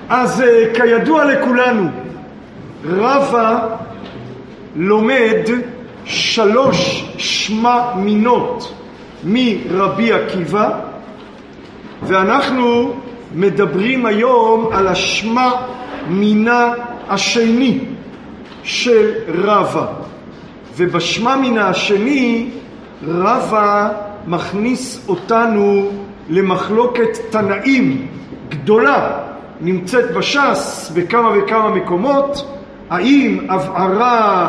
אז כידוע לכולנו, רבא לומד 3 שמע-מינות מרבי עקיבא, ואנחנו מדברים היום על השמע-מינה השני של רבא. ובשמע-מינה השני רבא מכניס אותנו למחלוקת תנאים גדולה, נמצאת בש"ס בכמה וכמה מקומות, האם הבערה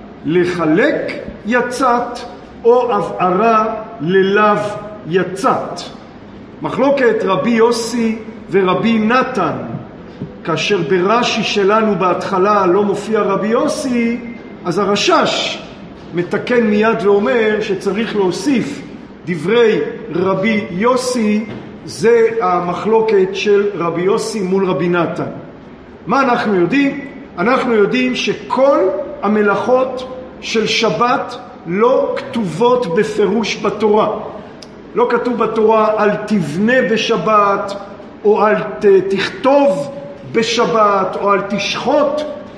לחלק יצאת או הבערה ללאו יצאת. מחלוקת רבי יוסי ורבי נתן, כאשר ברש"י שלנו בהתחלה לא מופיע רבי יוסי, אז הרש"ש מתקן מיד ואומר שצריך להוסיף דברי רבי יוסי, זה המחלוקת של רבי יוסי מול רבי נתן. מה אנחנו יודעים? אנחנו יודעים שכל המלאכות של שבת לא כתובות בפירוש בתורה. לא כתוב בתורה אל תבנה בשבת, או אל תכתוב בשבת, או אל תשחוט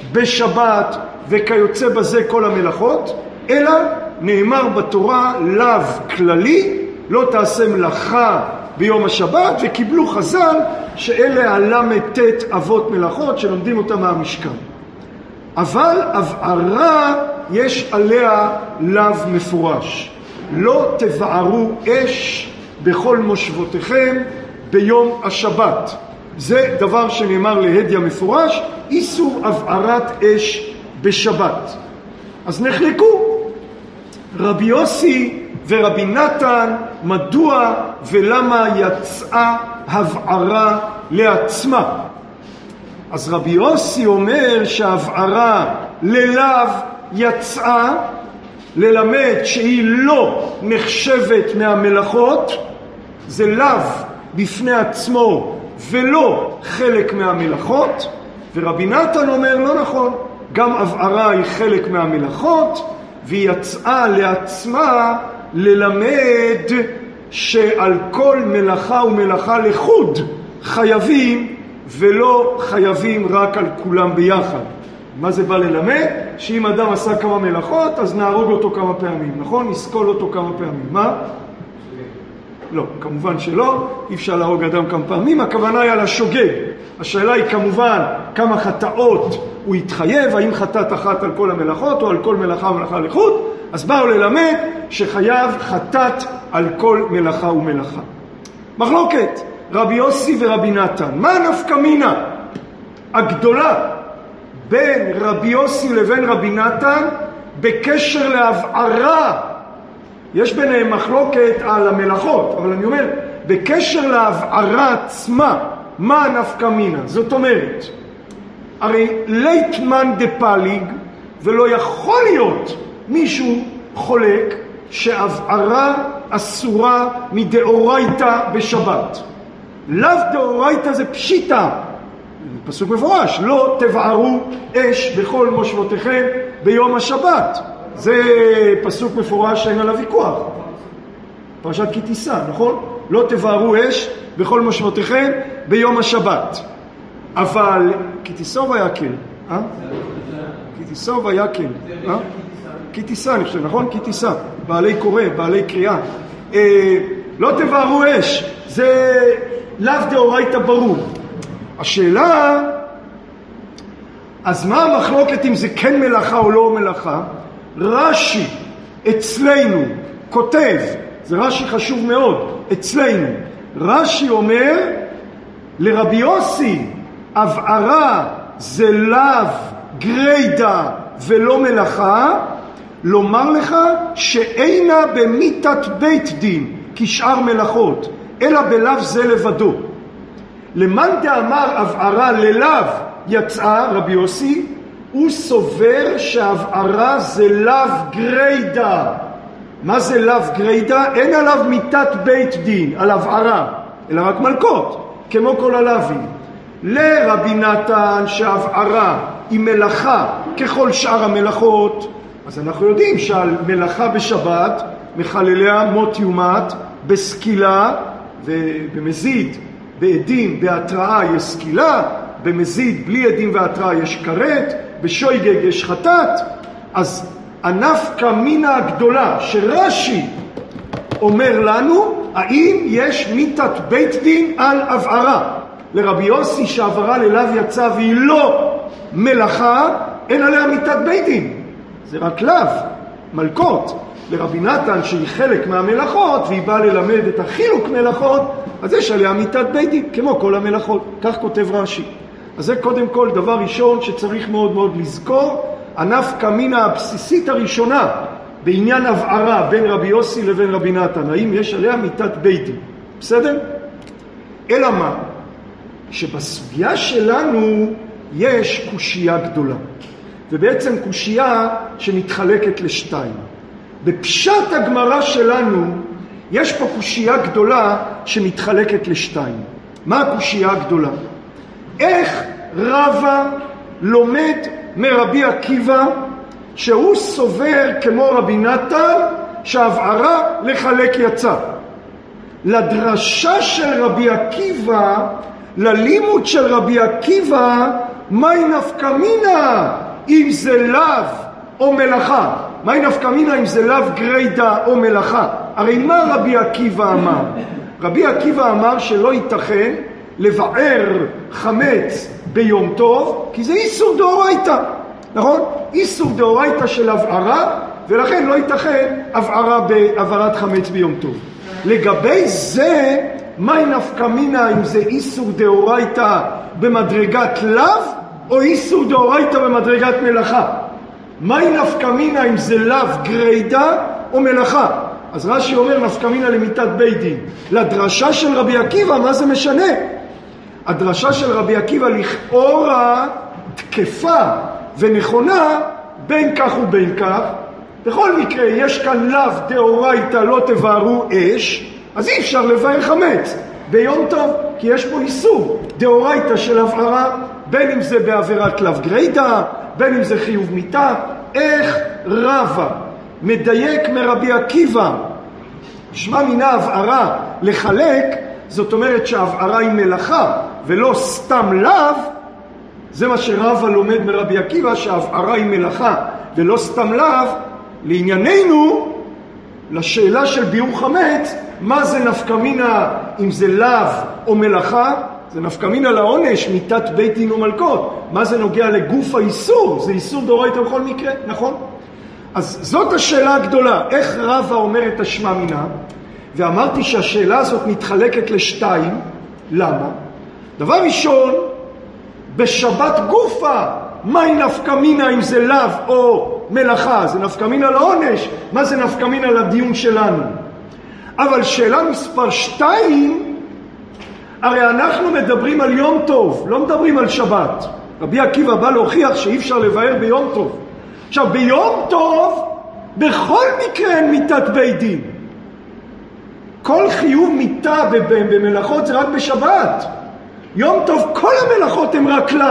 בשבת, וכיוצא בזה כל המלאכות, אלא נאמר בתורה לאו כללי, לא תעשה מלאכה ביום השבת, וקיבלו חז"ל שאלה הל"ט אבות מלאכות שלומדים אותם מהמשכן. אבל הבערה יש עליה לאו מפורש. לא תבערו אש בכל מושבותיכם ביום השבת. זה דבר שנאמר להדיא מפורש, איסור הבערת אש בשבת. אז נחלקו רבי יוסי ורבי נתן מדוע ולמה יצאה הבערה לעצמה. אז רבי יוסי אומר שההבערה ללאו יצאה, ללמד שהיא לא נחשבת מהמלאכות, זה לאו בפני עצמו ולא חלק מהמלאכות. ורבי נתן אומר לא נכון, גם הבערה היא חלק מהמלאכות, והיא יצאה לעצמה ללמד שעל כל מלאכה ומלאכה לחוד חייבים, ולא חייבים רק על כולם ביחד. מה זה בא ללמד? שאם אדם עשה כמה מלאכות, אז נהרוג אותו כמה פעמים, נכון? נסקול אותו כמה פעמים. מה? לא, כמובן שלא, אי אפשר להרוג אדם כמה פעמים, הכוונה היא על השוגג. השאלה היא כמובן כמה חטאות הוא יתחייב, האם חטאת אחת על כל המלאכות או על כל מלאכה ומלאכה לחוד, אז באו ללמד שחייב חטאת על כל מלאכה ומלאכה. מחלוקת רבי יוסי ורבי נתן, מה נפקא מינה הגדולה בין רבי יוסי לבין רבי נתן בקשר להבערה? יש ביניהם מחלוקת על המלאכות, אבל אני אומר בקשר להבערה עצמה, מה נפקא מינה? זאת אומרת, הרי ליטמן דפליג, ולא יכול להיות מישהו חולק שהבערה אסורה מדאורייתא בשבת. לאו דאורייתא זה פשיטא, פסוק מפורש, לא תבערו אש בכל מושבותיכם ביום השבת. זה פסוק מפורש אין עליו ויכוח, פרשת כי תישא, נכון? לא תבערו אש בכל מושבותיכם ביום השבת. אבל כי תישא ויקל, כי תישא ויקל, כי תישא אני חושב, נכון? כי תישא, בעלי קורא, בעלי קריאה. לא תבערו אש, זה לאו דאורייתא ברור. השאלה, אז מה המחלוקת אם זה כן מלאכה או לא מלאכה? רש"י אצלנו כותב, זה רש"י חשוב מאוד, אצלנו, רש"י אומר לרבי יוסי, הבערה זה לאו גריידא ולא מלאכה, לומר לך שאינה במיתת בית דין כשאר מלאכות, אלא בלאו זה לבדו. למאן דאמר הבערה ללאו יצאה, רבי יוסי, הוא סובר שההבערה זה לאו גריידא. מה זה לאו גריידא? אין עליו מיתת בית דין, על הבערה, אלא רק מלכות, כמו כל הלאווים. לרבי נתן שההבערה היא מלאכה ככל שאר המלאכות, אז אנחנו יודעים שעל מלאכה בשבת מחלליה מות יומת, בסקילה ובמזיד, בעדים, בהתראה יש סקילה, במזיד בלי עדים והתראה יש כרת, בשויגג יש חטאת. אז הנפקא מינה הגדולה שרש"י אומר לנו, האם יש מיתת בית דין על הבערה? לרבי יוסי שהעברה ללאו יצא והיא לא מלאכה, אין עליה מיתת בית דין, זה רק לאו, מלכות. לרבי נתן שהיא חלק מהמלאכות והיא באה ללמד את החילוק מלאכות, אז יש עליה מיתת בית דין כמו כל המלאכות, כך כותב רש"י. אז זה קודם כל דבר ראשון שצריך מאוד מאוד לזכור, הנפקא מינה הבסיסית הראשונה בעניין הבערה בין רבי יוסי לבין רבי נתן, האם יש עליה מיתת בית דין, בסדר? אלא מה? שבסוגיה שלנו יש קושייה גדולה, ובעצם קושייה שמתחלקת לשתיים. בפשט הגמרא שלנו יש פה קושייה גדולה שמתחלקת לשתיים. מה הקושייה הגדולה? איך רבא לומד מרבי עקיבא שהוא סובר כמו רבי נתן שההבערה לחלק יצא? לדרשה של רבי עקיבא, ללימוד של רבי עקיבא, מהי נפקא מינה אם זה לאו או מלאכה? מהי נפקא מינה אם זה לאו גריידא או מלאכה? הרי מה רבי עקיבא אמר? רבי עקיבא אמר שלא ייתכן לבער חמץ ביום טוב, כי זה איסור דאורייתא, נכון? איסור דאורייתא של הבערה, ולכן לא ייתכן הבערה בהעברת חמץ ביום טוב. לגבי זה, מהי נפקא מינה אם זה איסור דאורייתא במדרגת לאו או איסור דאורייתא במדרגת מלאכה? מהי נפקא מינה אם זה לאו גריידא או מלאכה? אז רש"י אומר נפקא מינה למיתת בית דין. לדרשה של רבי עקיבא מה זה משנה? הדרשה של רבי עקיבא לכאורה תקפה ונכונה בין כך ובין כך. בכל מקרה יש כאן לאו דאורייתא לא תבערו אש, אז אי אפשר לבער חמץ ביום טוב, כי יש פה איסור דאורייתא של הבערה, בין אם זה בעבירת לאו גריידא, בין אם זה חיוב מיתה. איך רבא מדייק מרבי עקיבא שמע מינה הבערה לחלק, זאת אומרת שההבערה היא מלאכה ולא סתם לאו? זה מה שרבא לומד מרבי עקיבא, שההבערה היא מלאכה ולא סתם לאו. לענייננו, לשאלה של ביעור חמץ, מה זה נפקא מינה אם זה לאו או מלאכה? זה נפקא מינה לעונש, מיתת בית דין ומלכות. מה זה נוגע לגוף האיסור? זה איסור דאורייתא בכל מקרה, נכון? אז זאת השאלה הגדולה, איך רבא אומר את השמע מינה? ואמרתי שהשאלה הזאת מתחלקת לשתיים. למה? דבר ראשון, בשבת גופה, מהי נפקא מינה אם זה לאו או מלאכה? זה נפקא מינה לעונש, מה זה נפקא מינה לדיון שלנו? אבל שאלה מספר 2, הרי אנחנו מדברים על יום טוב, לא מדברים על שבת. רבי עקיבא בא להוכיח שאי אפשר לבאר ביום טוב. עכשיו ביום טוב בכל מקרה אין מיתת בית דין. כל חיוב מיתה במלאכות זה רק בשבת. יום טוב כל המלאכות הן רק לאו.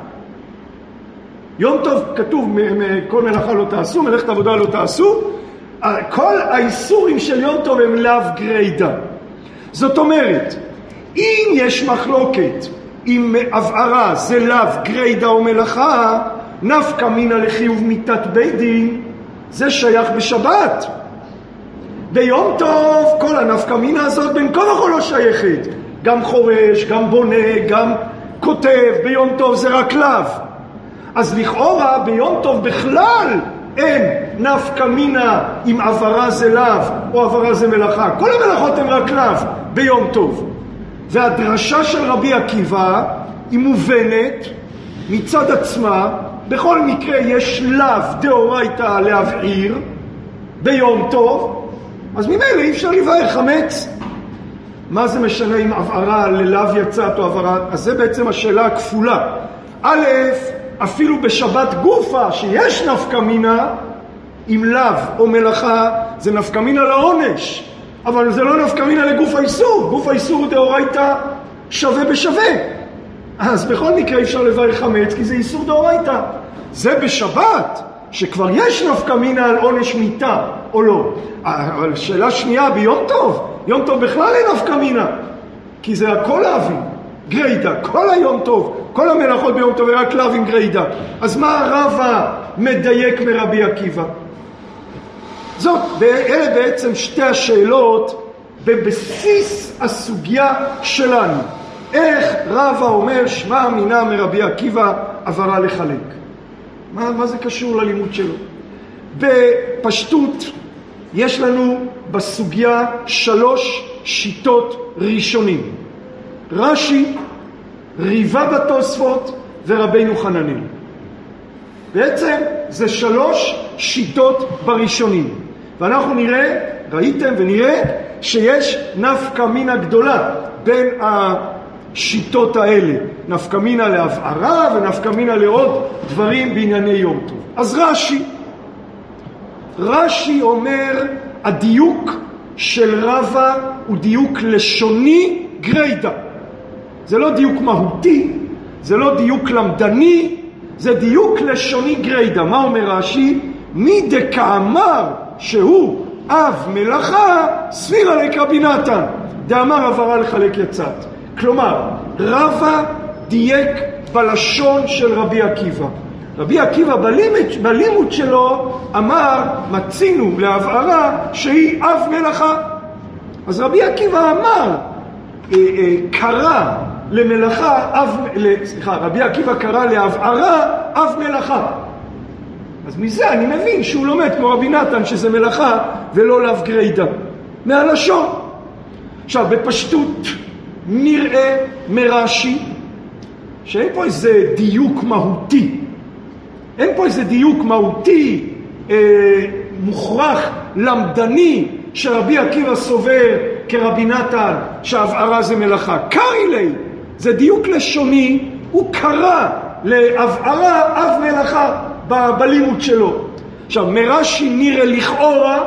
יום טוב כתוב כל מלאכה לא תעשו, מלאכת עבודה לא תעשו. כל האיסורים של יום טוב הם לאו גריידא. זאת אומרת, אם יש מחלוקת אם הבערה זה לאו גריידא או מלאכה, נפקא מינה לחיוב מיתת בית דין זה שייך בשבת. ביום טוב כל הנפקא מינה הזאת בין כה וכה לא שייכת. גם חורש, גם בונה, גם כותב, ביום טוב זה רק לאו. אז לכאורה ביום טוב בכלל אין נפקא מינה אם עברה זה לאו או עברה זה מלאכה. כל המלאכות הן רק לאו ביום טוב. והדרשה של רבי עקיבא היא מובנת מצד עצמה. בכל מקרה יש לאו דאורייתא להבעיר ביום טוב, אז ממילא אי אפשר לבאר חמץ. מה זה משנה אם הבערה ללאו יצאת או הבערה? אז זה בעצם השאלה הכפולה. א', אפילו בשבת גופה שיש נפקא מינה עם לאו או מלאכה, זה נפקא מינה לעונש, אבל זה לא נפקא מינה לגוף האיסור. גוף האיסור דאורייתא שווה בשווה, אז בכל מקרה אי אפשר לבאר חמץ כי זה איסור דאורייתא. זה בשבת שכבר יש נפקא מינה על עונש מיתה או לא. אבל שאלה שנייה, ביום טוב, יום טוב בכלל אין נפקא מינה, כי זה הכל אבי גריידא, כל היום טוב כל המלאכות ביום טוב רק לאו עם גרידה. אז מה רבא מדייק מרבי עקיבא? אלה בעצם שתי השאלות בבסיס הסוגיה שלנו. איך רבא אומר שמע מינה מרבי עקיבא עברה לחלק? מה זה קשור ללימוד שלו? בפשטות יש לנו בסוגיה 3 שיטות ראשונים. רש"י, ריבה בתוספות ורבינו חננאל. בעצם זה 3 שיטות בראשונים. ואנחנו נראה, ראיתם ונראה, שיש נפקא מינה גדולה בין השיטות האלה. נפקא מינה להבהרה ונפקא מינה לעוד דברים בענייני יום טוב. אז רש"י אומר, הדיוק של רבא הוא דיוק לשוני גרידא. זה לא דיוק מהותי, זה לא דיוק למדני, זה דיוק לשוני גרידא. מה אומר רש"י? מי דקאמר שהוא אב מלאכה סבירה לקרבי נתן דאמר עברה לחלק יצאת. כלומר, רבא דייק בלשון של רבי עקיבא. רבי עקיבא בלימוד שלו אמר מצינו להבהרה שהיא אב מלאכה. אז רבי עקיבא אמר קרא למלאכה רבי עקיבא קרא להבהרה אב מלאכה. אז מזה אני מבין שהוא לומד כמו רבי נתן שזה מלאכה ולא לאו גרידא מהלשון. עכשיו בפשטות נראה מרש"י שאין פה איזה דיוק מהותי, אין פה איזה דיוק מהותי מוכרח למדני שרבי עקיבא סובר כרבי נתן שהבהרה זה מלאכה. קרי לי, זה דיוק לשוני, הוא קרא להבהרה אב מלאכה בלימוד שלו. עכשיו מרש"י נראה לכאורה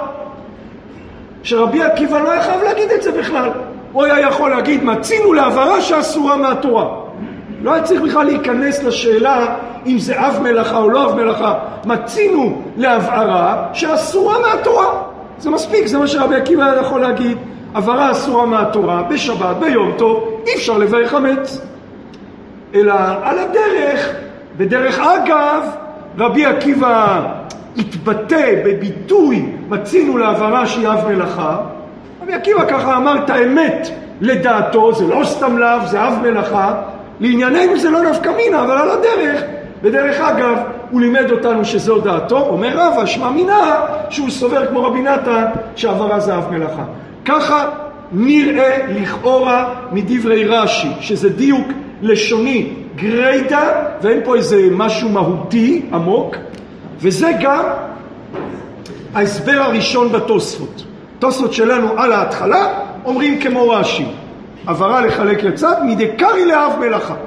שרבי עקיבא לא יכול להגיד את זה בכלל. הוא היה יכול להגיד מצינו להבהרה שאסורה מהתורה. לא היה צריך בכלל להיכנס לשאלה אם זה אב מלאכה או לא אב מלאכה. מצינו להבהרה שאסורה מהתורה. זה מספיק, זה מה שרבי עקיבא יכול להגיד. הבהרה אסורה מהתורה, בשבת, ביום טוב, אי אפשר לבאר חמץ. אלא על הדרך, בדרך אגב, רבי עקיבא התבטא בביטוי מצינו להבהרה שהיא אב מלאכה. רבי עקיבא ככה אמר את האמת לדעתו, זה לא סתם לאו, זה אב מלאכה. לענייננו זה לא נפקא מינה, אבל על הדרך, בדרך אגב, הוא לימד אותנו שזו דעתו. אומר רבא, שמע מינה שהוא סובר כמו רבי נתן שהעברה זה אב מלאכה. ככה נראה לכאורה מדברי רש"י, שזה דיוק לשוני גרידא, ואין פה איזה משהו מהותי עמוק, וזה גם ההסבר הראשון בתוספות. תוספות שלנו על ההתחלה אומרים כמו רש"י, עברה לחלק יצאת מדקרי לאב מלאכה.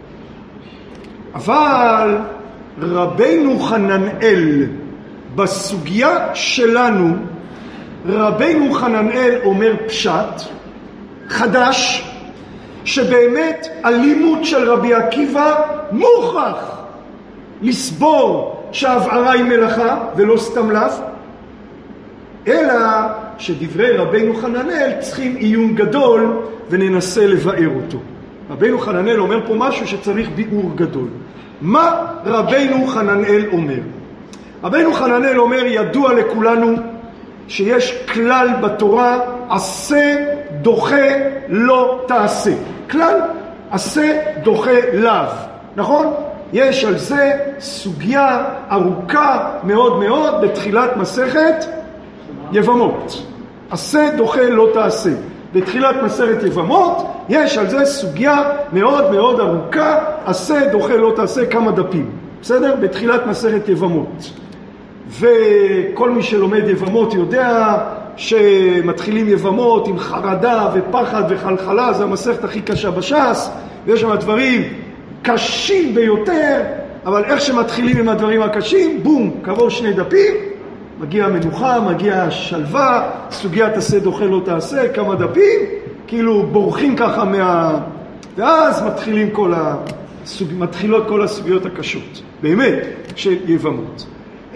אבל רבינו חננאל בסוגיה שלנו, רבינו חננאל אומר פשט חדש, שבאמת הלימוד של רבי עקיבא מוכרח לסבור שההבהרה היא מלאכה ולא סתם לאו, אלא שדברי רבינו חננאל צריכים עיון גדול וננסה לבאר אותו. רבינו חננאל אומר פה משהו שצריך ביאור גדול. מה רבינו חננאל אומר? רבינו חננאל אומר, ידוע לכולנו שיש כלל בתורה, עשה דוחה לא תעשה. כלל עשה דוחה לאו, נכון? יש על זה סוגיה ארוכה מאוד מאוד בתחילת מסכת יבמות. עשה דוחה לא תעשה. בתחילת מסכת יבמות יש על זה סוגיה מאוד מאוד ארוכה, עשה דוחה לא תעשה, כמה דפים. בסדר? בתחילת מסכת יבמות. וכל מי שלומד יבמות יודע שמתחילים יבמות עם חרדה ופחד וחלחלה, זה המסכת הכי קשה בש"ס, ויש שם דברים קשים ביותר, אבל איך שמתחילים עם הדברים הקשים, בום, קרוב 2 דפים, מגיע מנוחה, מגיע שלווה, סוגיית עשה דוחה לא תעשה, כמה דפים, כאילו בורחים ככה ואז מתחילות כל הסוגיות הקשות, באמת, של יבמות.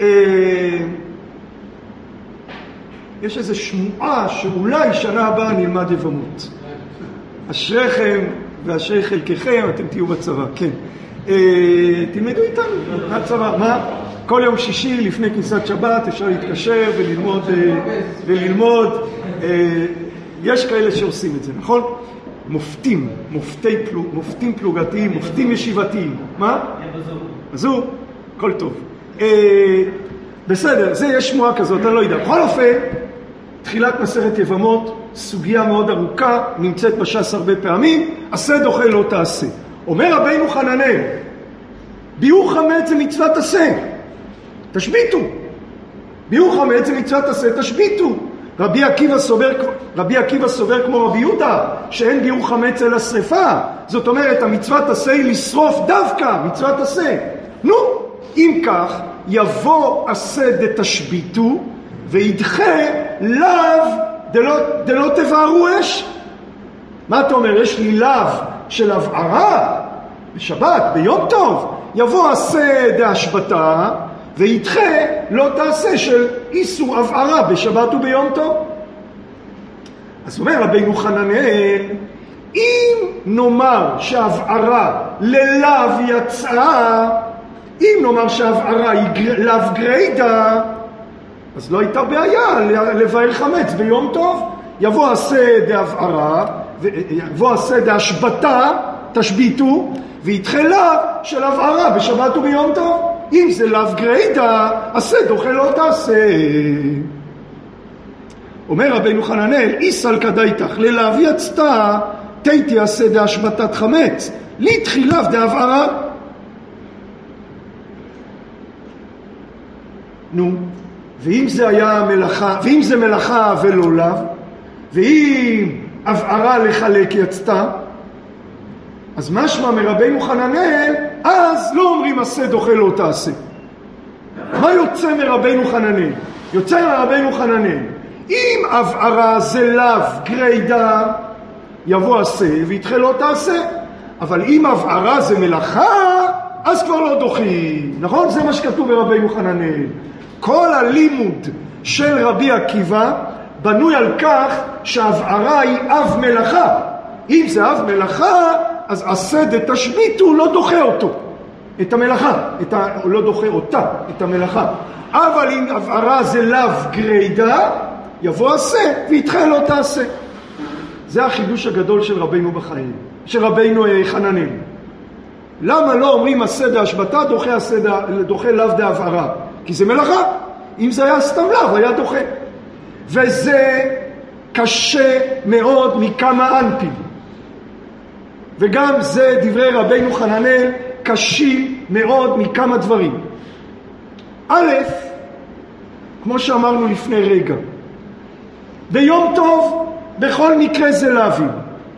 יש איזו שמועה שאולי שנה הבאה נלמד יבמות. אשריכם ואשרי חלקכם, אתם תהיו בצבא, כן. תלמדו איתנו, הצבא, מה? כל יום שישי לפני כניסת שבת אפשר להתקשר וללמוד. יש כאלה שעושים את זה, נכון? מופתים פלוגתיים, מופתים ישיבתיים. מה? בזום, הכל טוב. בסדר, זה יש שמועה כזאת, אני לא יודע. בכל אופן, תחילת מסכת יבמות, סוגיה מאוד ארוכה, נמצאת בש"ס הרבה פעמים, עשה דוחה לא תעשה. אומר רבינו חננאל, ביעור חמץ זה מצוות עשה, תשביתו. ביעור חמץ זה מצוות עשה, תשביתו. רבי עקיבא סובר כמו רבי יהודה, שאין ביעור חמץ אלא שריפה. זאת אומרת, המצוות עשה היא לשרוף דווקא, מצוות עשה. נו, אם כך, יבוא עשה דתשביתו, וידחה לאו דלא תבערו אש. מה אתה אומר? יש לי לאו של הבערה בשבת, ביום טוב. יבוא עשה דהשבתה, וידחה לא תעשה של איסור הבערה בשבת וביום טוב. אז אומר רבינו חננאל, אם נאמר שהבערה ללאו יצאה, אם נאמר שהבערה היא לאו גריידה, אז לא הייתה בעיה לבער חמץ ביום טוב. יבוא עשה דהבערה, יבוא עשה דהשבתה, תשביתו, וידחה לאו של הבערה בשבת וביום טוב. אם זה לאו גריידה, עשה דוחה לא תעשה. אומר רבינו חננאל, איסל כדאיתך ללאו יצתה, תיתי עשה דהשבתת חמץ, לתחילה דהבערה. נו, ואם זה היה מלאכה, ואם זה מלאכה ולא לאו, ואם הבערה לחלק יצתה, אז משמע מרבינו חננאל, אז לא אומרים עשה דוחה לא תעשה. מה יוצא מרבינו חננאל? יוצא מרבינו חננאל, אם הבערה זה לאו גריידה, יבוא עשה וידחה לא תעשה. אבל אם הבערה זה מלאכה, אז כבר לא דוחים. נכון? זה מה שכתוב ברבינו חננאל. כל הלימוד של רבי עקיבא בנוי על כך שההבערה היא אב מלאכה. אם זה אב מלאכה, אז עשה דתשביתו לא דוחה אותו, את המלאכה, הוא לא דוחה אותה, את המלאכה. אבל אם הבערה זה לאו גריידה, יבוא עשה וידחה לא תעשה. זה החידוש הגדול של רבינו בחיים, של רבינו חננאל. למה לא אומרים עשה דהשבתה, דוחה לאו דהבערה? כי זה מלאכה. אם זה היה סתם לאו, היה דוחה. וזה קשה מאוד מכמה אנפים. וגם זה דברי רבינו חננאל קשים מאוד מכמה דברים. א', כמו שאמרנו לפני רגע, ביום טוב בכל מקרה זה לאווים.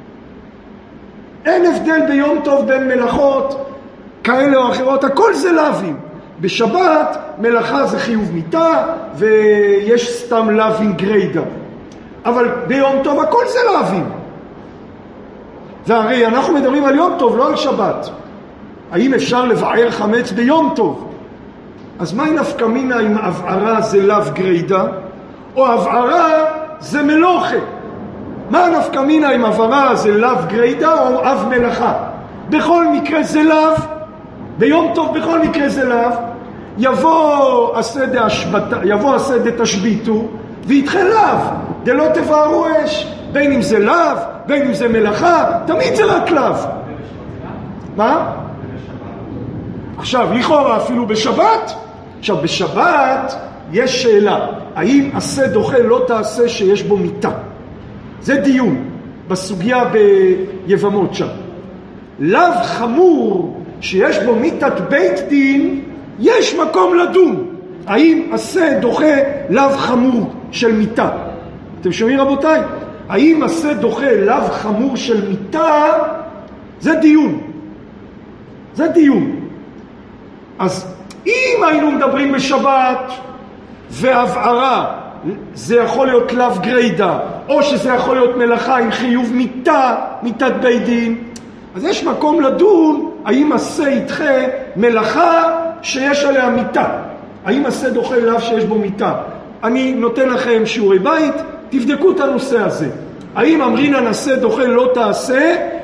אין הבדל ביום טוב בין מלאכות כאלה או אחרות, הכל זה לאווים. בשבת מלאכה זה חיוב מיתה ויש סתם לאווים גריידה. אבל ביום טוב הכל זה לאווים. והרי אנחנו מדברים על יום טוב, לא על שבת. האם אפשר לבער חמץ ביום טוב? אז מה נפקא מינה אם הבערה זה לאו גריידה, או הבערה זה מלוכה? מה נפקא מינה אם הבערה זה לאו גריידה או אב מלאכה? בכל מקרה זה לאו, ביום טוב בכל מקרה זה לאו. יבוא עשה דתשביתו, וידחה לאו, דלא תבערו אש. בין אם זה לאו, בין אם זה מלאכה, תמיד זה רק לאו. מה? עכשיו, לכאורה אפילו בשבת. עכשיו, בשבת יש שאלה, האם עשה דוחה לא תעשה שיש בו מיתה? זה דיון בסוגיה ביבמות שם. לאו חמור שיש בו מיתת בית דין, יש מקום לדון. האם עשה דוחה לאו חמור של מיתה? אתם שומעים רבותיי? האם עשה דוחה לאו חמור של מיתה? זה דיון. זה דיון. אז אם היינו מדברים בשבת והבערה, זה יכול להיות לאו גריידה, או שזה יכול להיות מלאכה עם חיוב מיתה, מיתת בית דין, אז יש מקום לדון האם עשה ידחה מלאכה שיש עליה מיתה. האם עשה דוחה לאו שיש בו מיתה? אני נותן לכם שיעורי בית, תבדקו את הנושא הזה. האם אמרינן עשה דוחה לא תעשה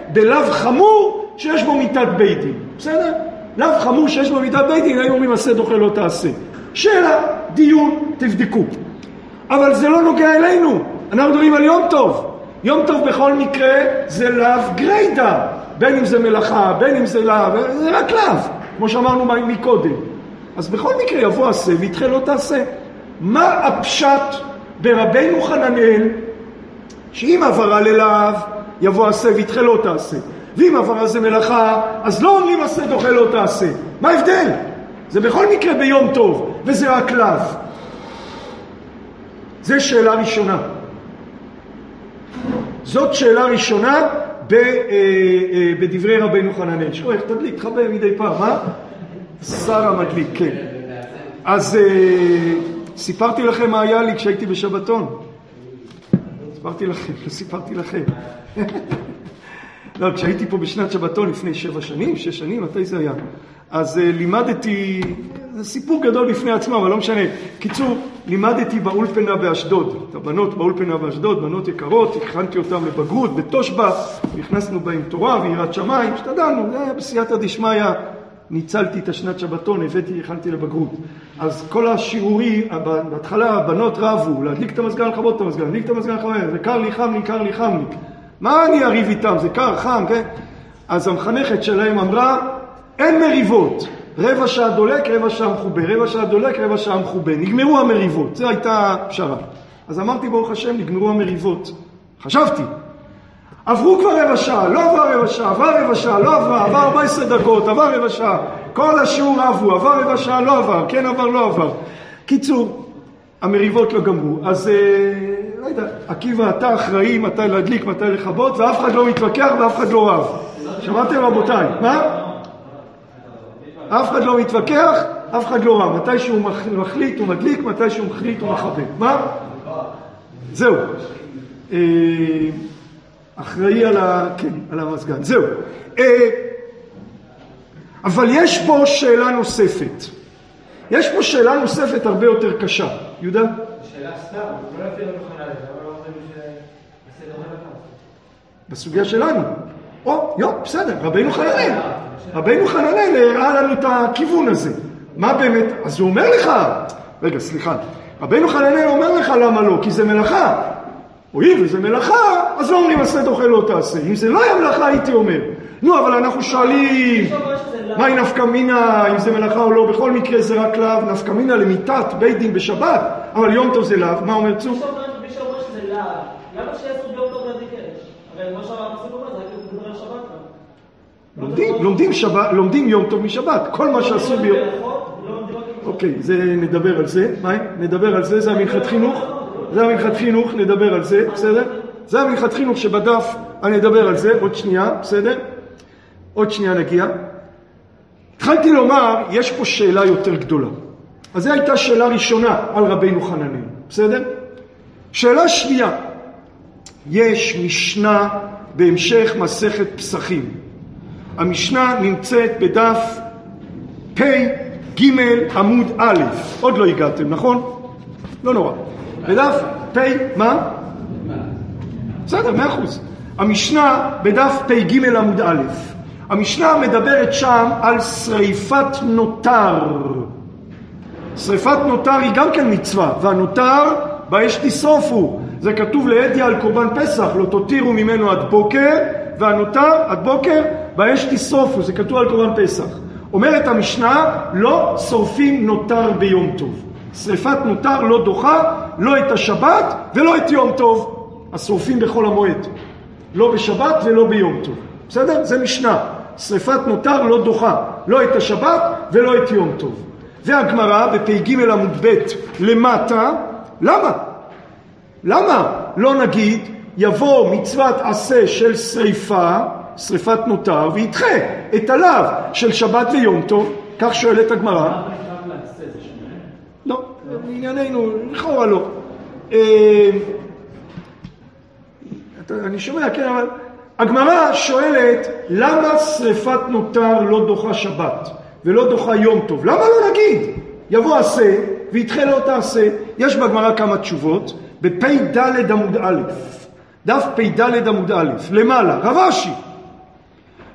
בלאו חמור שיש בו מיתת בית דין. בסדר? לאו חמור שיש בו מיתת בית דין, היו אומרים עשה דוחה לא תעשה. שאלה, דיון, תבדקו. אבל זה לא נוגע אלינו. אנחנו מדברים על יום טוב. יום טוב בכל מקרה זה לאו גריידה. בין אם זה מלאכה, בין אם זה לאו, זה רק לאו, כמו שאמרנו מקודם. אז בכל מקרה יבוא עשה ויתחה לא תעשה. מה הפשט ברבנו חננאל, שאם עברה ללאו, יבוא עשה ויתחה לא תעשה. ואם עברה זה מלאכה, אז לא אומרים עשה דוחה לא תעשה. מה ההבדל? זה בכל מקרה ביום טוב, וזה רק לאו. זה שאלה ראשונה. זאת שאלה ראשונה בדברי רבנו חננאל. איך תדליק, תחבא מדי פעם, מה? שר המדליק, כן. אז סיפרתי לכם מה היה לי כשהייתי בשבתון. סיפרתי לכם. לא, כשהייתי פה בשנת שבתון לפני 6 שנים, מתי זה היה? אז לימדתי, זה סיפור גדול בפני עצמו, אבל לא משנה. קיצור, לימדתי באולפנה באשדוד. את הבנות באולפנה באשדוד, בנות יקרות, הכנתי אותם לבגרות, בתושבע, נכנסנו בהם תורה ויראת שמיים, השתדלנו, זה היה בסייעתא דשמיא, ניצלתי את השנת שבתון, הכנתי לבגרות. אז כל השיעורי, בהתחלה הבנות רבו, להדליק את המזגן, לכבות את המזגן, להדליק את המזגן, זה קר לי, חם לי, קר לי, חם לי. מה אני אריב איתם? זה קר, חם, כן? אז המחנכת שלהם אמרה, אין מריבות. 15 שעה דולק, 15 שעה מחובה, 15 שעה דולק, 15 שעה מחובה. נגמרו המריבות. זו הייתה פשרה. אז אמרתי, ברוך השם, נגמרו המריבות. חשבתי. עברו כבר 15 שעה, לא עבר 15 שעה, עבר 15 שעה, לא עבר, עבר 14 דקות, עבר 15 שעה. כל השיעור עברו, עבר 15 שעה, לא עבר, כן עבר, לא עבר. קיצור, המריבות לא גמרו. אז, לא יודע, עקיבא, אתה אחראי מתי להדליק, מתי לכבות, ואף אחד לא מתווכח ואף אחד לא רב. שמעתם רבותיי? מה? אף אחד לא מתווכח, אף אחד לא רב. מתי שהוא מחליט הוא מדליק, מתי שהוא מחליט הוא מכבה. מה? זהו. אחראי על המזגן. זהו. אבל יש פה שאלה נוספת. יש פה שאלה נוספת הרבה יותר קשה. יהודה? שאלה סתם, לא לפי רבי חננאל, אבל לא אומרים שעשה דוחה לא תעשה. בסוגיה שלנו. בסדר, רבינו חננאל הראה לנו את הכיוון הזה. מה באמת? אז הוא אומר לך, רגע, סליחה, רבינו חננאל אומר לך למה לא, כי זה מלאכה. אם זה מלאכה, אז לא אומרים עשה דוחה לא תעשה. אם זה לא היה מלאכה, הייתי אומר. נו, אבל אנחנו שואלים, מהי נפקא מינה, אם זה מלאכה או לא, בכל מקרה זה רק לאו, נפקא מינה למיתת בית דין בשבת, אבל יום טוב זה לאו, מה אומר צוף? מי שאומר שזה לאו, למה שיעשו ביום טוב להדליק אש? הרי מה שהפסוק אומר, זה רק לדבר על שבת כאן. לומדים יום טוב משבת, כל מה שעשו ביום... אוקיי, נדבר על זה, נדבר על זה, זה המנחת חינוך, נדבר על זה, בסדר? זה המנחת חינוך שבדף, אני אדבר על זה, עוד שנייה, בסדר? עוד שנייה נגיע. התחלתי לומר, יש פה שאלה יותר גדולה. אז זו הייתה שאלה ראשונה על רבינו חננאל, בסדר? שאלה שנייה, יש משנה בהמשך מסכת פסחים. המשנה נמצאת בדף פ' ג' עמוד א', עוד לא הגעתם, נכון? לא נורא. בדף פ' מה? בסדר, 100%. המשנה בדף פ' ג' עמוד א'. המשנה מדברת שם על שריפת נותר. שריפת נותר היא גם כן מצווה, והנותר באש תשרופו. זה כתוב להדיא על קורבן פסח, לא תותירו ממנו עד בוקר, והנותר עד בוקר באש תשרופו. זה כתוב על קורבן פסח. אומרת המשנה, לא שורפים נותר ביום טוב. שריפת נותר לא דוחה, לא את השבת ולא את יום טוב. השורפים בכל המועד. לא בשבת ולא ביום טוב. בסדר? זה משנה. שריפת נותר לא דוחה, לא את השבת ולא את יום טוב. והגמרא בפ' ג' עמוד ב' למטה, למה לא נגיד יבוא מצוות עשה של שריפת נותר, וידחה את הלאו של שבת ויום טוב? כך שואלת הגמרא. לא, בענייננו, לכאורה לא. אני שומע, כן, אבל הגמרא שואלת, למה שריפת נותר לא דוחה שבת ולא דוחה יום טוב? למה לא נגיד? יבוא עשה וידחה לא תעשה. יש בגמרא כמה תשובות. בפ' ד' עמוד א', דף פ' ד' עמוד א', למעלה, רב אשי,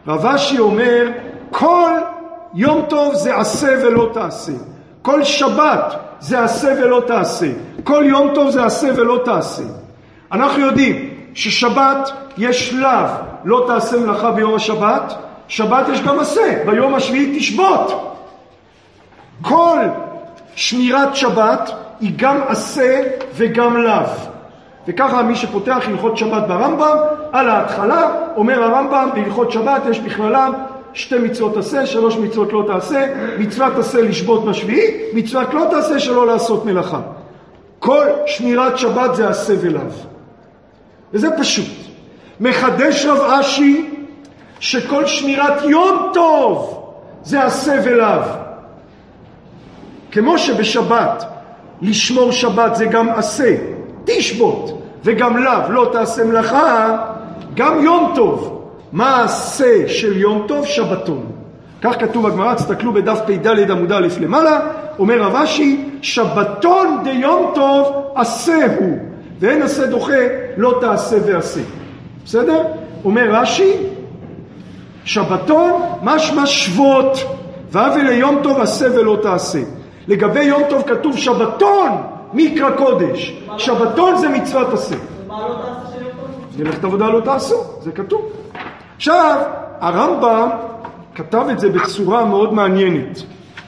רב אשי אומר, כל יום טוב זה עשה ולא תעשה. כל שבת זה עשה ולא תעשה. כל יום טוב זה עשה ולא תעשה. אנחנו יודעים ששבת יש לאו, לא תעשה מלאכה ביום השבת. שבת יש גם עשה, ביום השביעי תשבות. כל שמירת שבת היא גם עשה וגם לאו. וככה מי שפותח הלכות שבת ברמב"ם, על ההתחלה אומר הרמב"ם, בהלכות שבת יש בכללם 2 מצוות עשה, 3 מצוות לא תעשה, מצוות עשה לשבות בשביעי, מצוות לא תעשה שלא לעשות מלאכה. כל שמירת שבת זה עשה ולאו. וזה פשוט. מחדש רב אשי שכל שמירת יום טוב זה עשה ולאו. כמו שבשבת לשמור שבת זה גם עשה, תשבות, וגם לאו, לא תעשה מלאכה, גם יום טוב. מה עשה של יום טוב? שבתון. כך כתוב בגמרא, תסתכלו בדף פ"ד עמוד א' למעלה, אומר רב אשי, שבתון דיום טוב עשה הוא, ואין עשה דוחה, לא תעשה ועשה. בסדר? אומר רש"י, שבתון משמע שבות, והווה ליום טוב עשה ולא תעשה. לגבי יום טוב כתוב שבתון מקרא קודש. שבתון זה מצוות עשה. מה לא תעשה של יום טוב? מלאכת עבודה לא תעשו, זה כתוב. עכשיו, הרמב"ם כתב את זה בצורה מאוד מעניינת.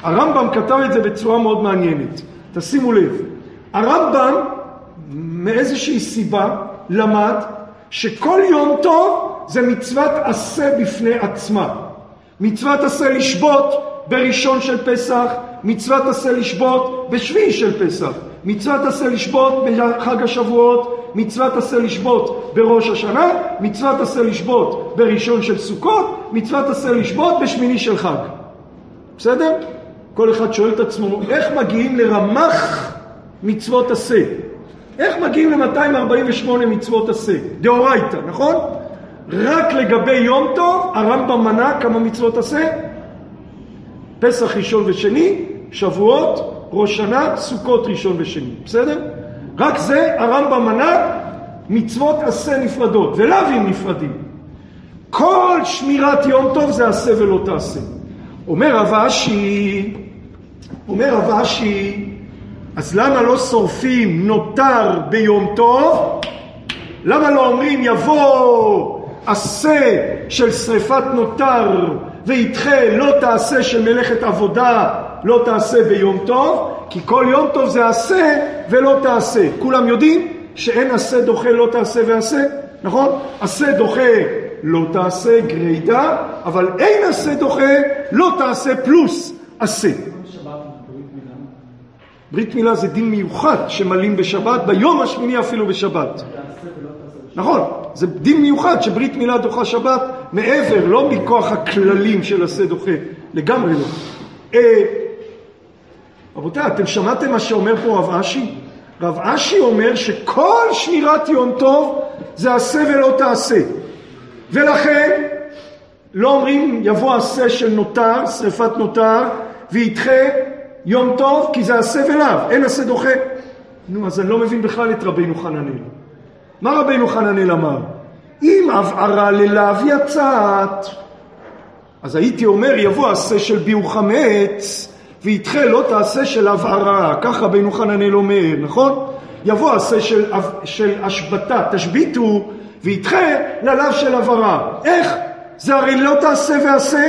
תשימו לב. הרמב"ם מאיזושהי סיבה למד שכל יום טוב זה מצוות עשה בפני עצמה. מצוות עשה לשבות בראשון של פסח, מצוות עשה לשבות בשביעי של פסח, מצוות עשה לשבות בחג השבועות, מצוות עשה לשבות בראש השנה, מצוות עשה לשבות בראשון של סוכות, מצוות עשה לשבות בשמיני של חג. בסדר? כל אחד שואל את עצמו, איך מגיעים לרמ"ח מצוות עשה? איך מגיעים ל-248 מצוות עשה? דאורייתא, נכון? רק לגבי יום טוב, הרמב"ם מנה כמה מצוות עשה? פסח ראשון ושני, שבועות, ראש שנה, סוכות ראשון ושני. בסדר? רק זה הרמב"ם מנה מצוות עשה נפרדות, ולאווים נפרדים. כל שמירת יום טוב זה עשה ולא תעשה. אומר רב אשי, אז למה לא שורפים נותר ביום טוב? למה לא אומרים יבוא עשה של שריפת נותר וידחה לא תעשה של מלאכת עבודה לא תעשה ביום טוב? כי כל יום טוב זה עשה ולא תעשה. כולם יודעים שאין עשה דוחה לא תעשה ועשה, נכון? עשה דוחה לא תעשה גרידה, אבל אין עשה דוחה לא תעשה פלוס עשה. ברית מילה זה דין מיוחד שמלים בשבת, ביום השמיני אפילו בשבת. נכון, זה דין מיוחד שברית מילה דוחה שבת מעבר, לא מכוח הכללים של עשה דוחה, לגמרי לא. רבותיי, אתם שמעתם מה שאומר פה רב אשי? רב אשי אומר שכל שמירת יום טוב זה עשה ולא תעשה. ולכן לא אומרים יבוא עשה של נותר, שריפת נותר, וידחה יום טוב, כי זה עשה ולאו, אין עשה דוחה. נו, אז אני לא מבין בכלל את רבינו חננאל. מה רבינו חננאל אמר? אם הבערה ללאו יצאת, אז הייתי אומר יבוא עשה של ביעור חמץ, וידחה לא תעשה של הבערה. כך רבינו חננאל אומר, נכון? יבוא עשה של השבתה, תשביתו, וידחה ללאו של הבערה. איך? זה הרי לא תעשה ועשה.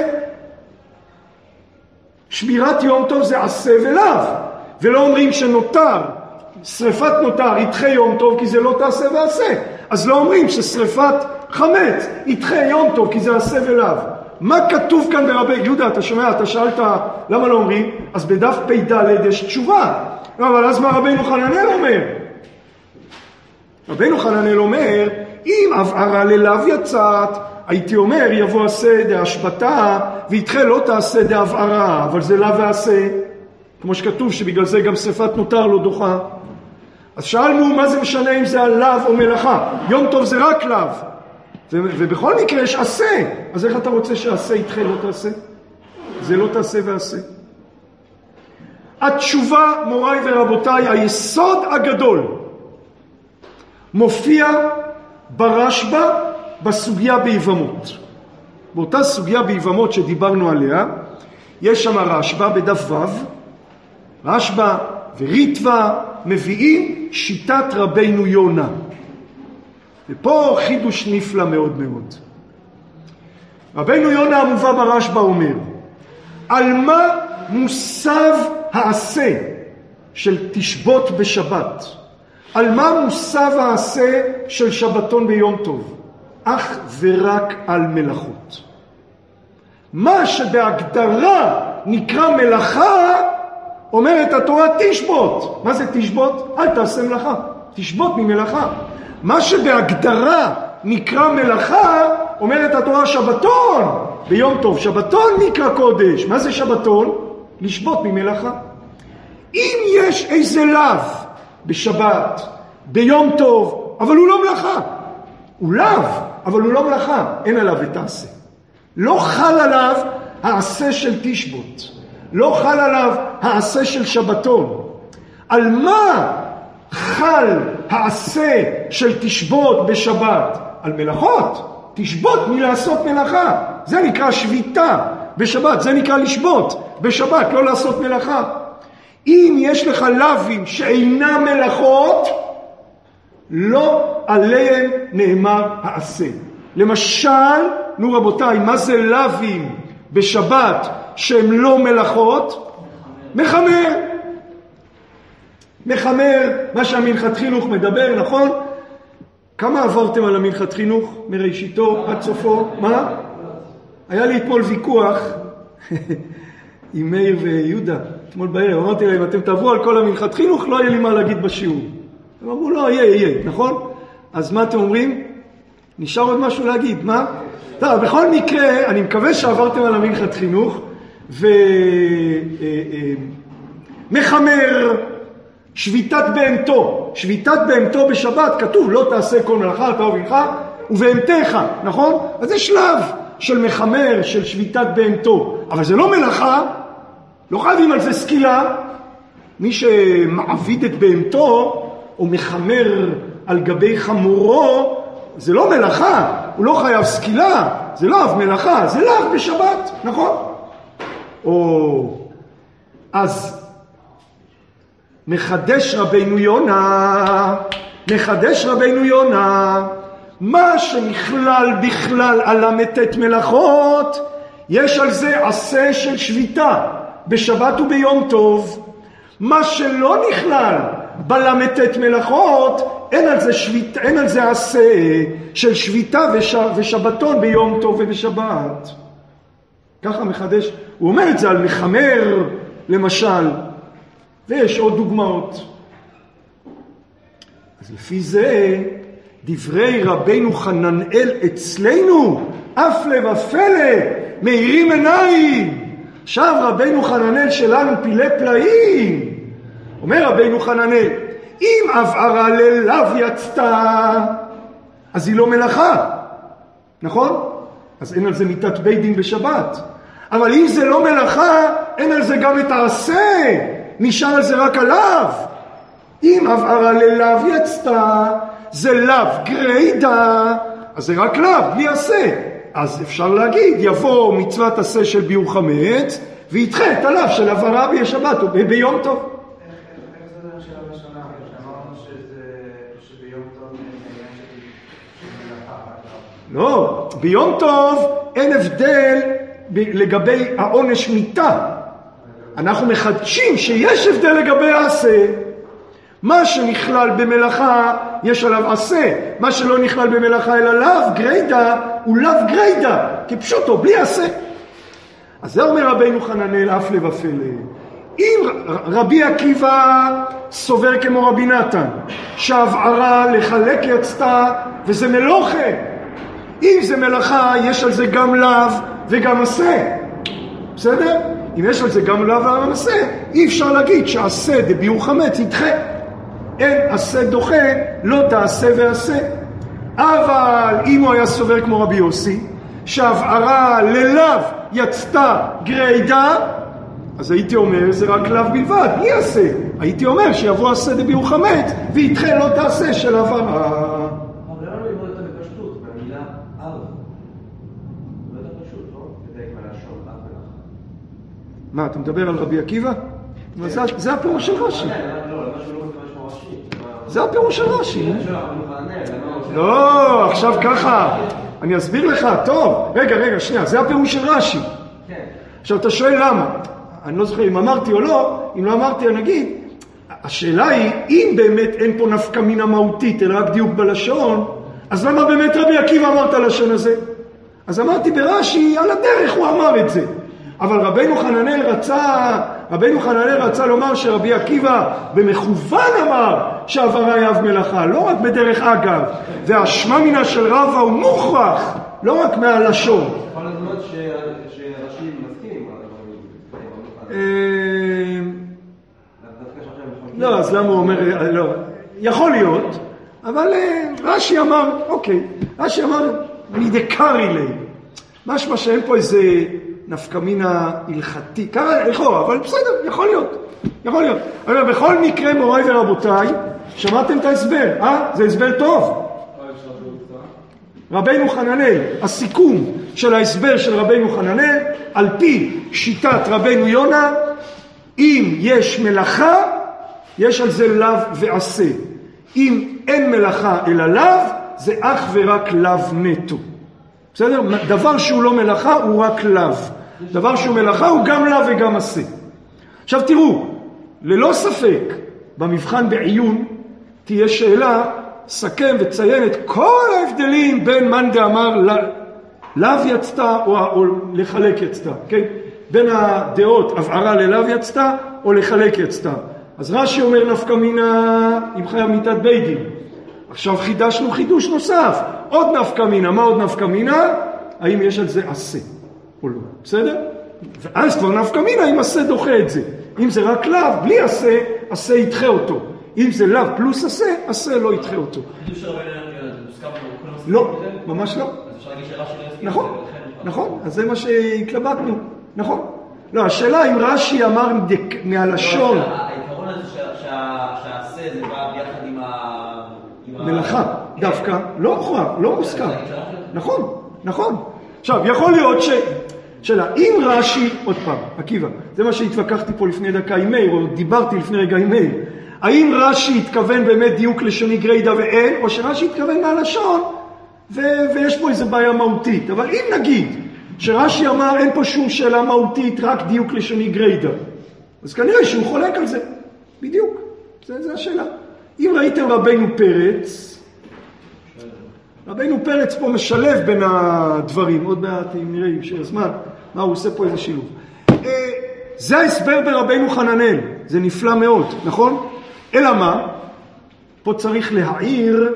שמירת יום טוב זה עשה ולאו, ולא אומרים שנותר, שריפת נותר ידחה יום טוב כי זה לא תעשה ועשה. אז לא אומרים ששריפת חמץ ידחה יום טוב כי זה עשה ולאו. מה כתוב כאן ברבי יהודה? אתה שומע, אתה שאלת למה לא אומרים? אז בדף פ"ד יש תשובה. אבל אז מה רבינו חננאל אומר? רבינו חננאל אומר, אם הבערה ללאו יצאת, הייתי אומר יבוא עשה דהשבתה וידחה לא תעשה דהבערה, אבל זה לאו ועשה, כמו שכתוב שבגלל זה גם שריפת נותר לא דוחה. אז שאלנו מה זה משנה אם זה לאו או מלאכה? יום טוב זה רק לאו, ובכל מקרה יש עשה, אז איך אתה רוצה שעשה ידחה לא תעשה? זה לא תעשה ועשה. התשובה, מוריי ורבותיי, היסוד הגדול מופיע ברשב"א בסוגיה ביבמות. באותה סוגיה ביבמות שדיברנו עליה, יש שם רשב"א בדף ו', רשב"א וריטב"א מביאים שיטת רבינו יונה. ופה חידוש נפלא מאוד מאוד. רבינו יונה המובא ברשב"א אומר, על מה מוסב העשה של תשבות בשבת? על מה מוסב העשה של שבתון ביום טוב? אך ורק על מלאכות. מה שבהגדרה נקרא מלאכה, אומרת התורה תשבות. מה זה תשבות? אל תעשה מלאכה. תשבות ממלאכה. מה שבהגדרה נקרא מלאכה, אומרת התורה שבתון ביום טוב. שבתון נקרא קודש. מה זה שבתון? לשבות ממלאכה. אם יש איזה לאו בשבת, ביום טוב, אבל הוא לא מלאכה. הוא לאו, אבל הוא לא מלאכה. אין עליו ותעשה. לא חל עליו העשה של תשבות. לא חל עליו העשה של שבתון. על מה חל העשה של תשבות בשבת? על מלאכות. תשבות מלעשות מלאכה. זה נקרא שביתה בשבת. זה נקרא לשבות בשבת, לא לעשות מלאכה. אם יש לך לאווים שאינם מלאכות, לא עליהם נאמר העשה. למשל, נו רבותיי, מה זה לאווים בשבת שהם לא מלאכות? מחמר. מחמר, מה שהמנחת חינוך מדבר, נכון? כמה עברתם על המנחת חינוך מראשיתו עד סופו? מה? היה לי אתמול ויכוח עם מאיר ויהודה, אתמול בערב, אמרתי להם, אתם תעברו על כל המנחת חינוך, לא יהיה לי מה להגיד בשיעור. הם אמרו, לא, יהיה, נכון? אז מה אתם אומרים? נשאר עוד משהו להגיד, מה? טוב, בכל מקרה, אני מקווה שעברתם על המנחת חינוך, ומחמר שביתת בהמתו. שביתת בהמתו בשבת, כתוב, לא תעשה כל מלאכה, אתה ובנך, ובהמתך, נכון? אז זה שלב של מחמר, של שביתת בהמתו. אבל זה לא מלאכה, לא חייבים על זה סקילה. מי שמעביד את בהמתו, או מחמר על גבי חמורו, זה לא מלאכה, הוא לא חייב סקילה, זה לאו מלאכה, זה לאו בשבת, נכון? אז מחדש רבינו יונה, מה שנכלל בכלל על המתת מלאכות, יש על זה עשה של שביתה, בשבת וביום טוב. מה שלא נכלל בלמתת מלאכות, אין על זה עשה של שביתה ושבתון ביום טוב ובשבת. ככה מחדש, הוא אומר את זה על מחמר למשל, ויש עוד דוגמאות. אז לפי זה, דברי רבינו חננאל אצלנו, הפלא ופלא, מאירים עיניים. עכשיו רבינו חננאל שלנו פילי פלאים. אומר רבינו חננאל, אם הבערה ללאו יצתה, אז היא לא מלאכה, נכון? אז אין על זה מיתת בית דין בשבת. אבל אם זה לא מלאכה, אין על זה גם את העשה, נשאר על זה רק עליו. אם הבערה ללאו יצתה, זה לאו גריידה, אז זה רק לאו, בלי עשה. אז אפשר להגיד, יבוא מצוות עשה של ביור חמץ, וידחה את הלאו של הבערה בשבת או ביום טוב. לא, ביום טוב אין הבדל לגבי העונש מיתה. אנחנו מחדשים שיש הבדל לגבי העשה. מה שנכלל במלאכה יש עליו עשה, מה שלא נכלל במלאכה אלא לאו גריידה הוא לאו גריידה, כפשוטו, בלי עשה. אז זה אומר רבינו חננאל הפלא ופלא. אם רבי עקיבא סובר כמו רבי נתן, שהבערה לחלק יצתה וזה מלוכה, אם זה מלאכה יש על זה גם לאו וגם עשה. בסדר? אם יש על זה גם לאו וגם עשה, אי אפשר להגיד שעשה דביור חמץ ידחה. אין עשה דוחה, לא תעשה ועשה. אבל אם הוא היה סובר כמו רבי יוסי, שהבערה ללאו יצתה גריידה, אז הייתי אומר זה רק לאו בלבד, מי עשה? הייתי אומר שיבוא עשה דביור חמץ וידחה לא תעשה של הבערה. מה, אתה מדבר על רבי עקיבא? זה הפירוש של רש"י. זה הפירוש של רש"י. לא, עכשיו ככה. אני אסביר לך, טוב. רגע, שנייה, זה הפירוש של רש"י. עכשיו אתה שואל למה? אני לא זוכר אם אמרתי או לא, אם לא אמרתי אני אגיד, השאלה היא, אם באמת אין פה נפקא מינה מהותית, אלא רק דיוק בלשון, אז למה באמת רבי עקיבא אמר את הלשון הזה? אז אמרתי ברש"י, על הדרך הוא אמר את זה. אבל רבינו חננאל רצה לומר שרבי עקיבא במכוון אמר שהעברה היא אב מלאכה, לא רק בדרך אגב. והשמע מינה של רבא הוא מוכרח, לא רק מהלשון. יכול להיות שרש"י מסכים. לא, אז למה הוא אומר, לא, יכול להיות, אבל רש"י אמר, אוקיי, רש"י אמר, מדקרי לי, משמע שאין פה איזה נפקא מינה הלכתי, ככה לכאורה, אבל בסדר, יכול להיות. אבל בכל מקרה, מוריי ורבותיי, שמעתם את ההסבר, זה הסבר טוב. רבינו חננאל, הסיכום של ההסבר של רבינו חננאל, על פי שיטת רבינו יונה, אם יש מלאכה, יש על זה לאו ועשה. אם אין מלאכה אלא לאו, זה אך ורק לאו נטו. בסדר? דבר שהוא לא מלאכה הוא רק לאו. דבר שהוא מלאכה הוא גם לאו וגם עשה. עכשיו תראו, ללא ספק, במבחן בעיון תהיה שאלה, סכם וציין את כל ההבדלים בין מאן דאמר לאו יצתה או לחלק יצתה. כן? בין הדעות הבערה ללאו יצתה או לחלק יצתה. אז רש"י אומר נפקא מינה אם חייב מיתת בית דין. עכשיו חידשנו חידוש נוסף. עוד נפקא מינה. מה עוד נפקא מינה? האם יש על זה עשה או לא. בסדר? ואז כבר נפקא מינה אם עשה דוחה את זה. אם זה רק לאו, בלי עשה, עשה ידחה אותו. אם זה לאו פלוס עשה, עשה לא ידחה אותו. חידוש הרבה מוסכם לא, ממש לא. אז אפשר להגיד שרש"י לא הסכים. נכון. אז זה מה שהתלבטנו. נכון. לא, השאלה אם רש"י אמר מהלשון... העיקרון הזה שהעשה זה בא ביחד עם מלאכה, דווקא, לא הוכרע, לא מוסכם. נכון. עכשיו, יכול להיות שאלה, אם רש"י, עוד פעם, עקיבא, זה מה שהתווכחתי פה לפני דקה עם מאיר, או דיברתי לפני רגע עם מאיר, האם רש"י התכוון באמת דיוק לשוני גריידא ואין, או שרש"י התכוון מהלשון, ויש פה איזו בעיה מהותית. אבל אם נגיד שרש"י אמר אין פה שום שאלה מהותית, רק דיוק לשוני גריידא, אז כנראה שהוא חולק על זה. בדיוק. זה השאלה. אם ראיתם רבינו פרץ פה משלב בין הדברים. עוד מעט אם נראה יושב זמן, מה הוא עושה פה איזה שילוב. זה ההסבר ברבינו חננאל. זה נפלא מאוד, נכון? אלא מה? פה צריך להעיר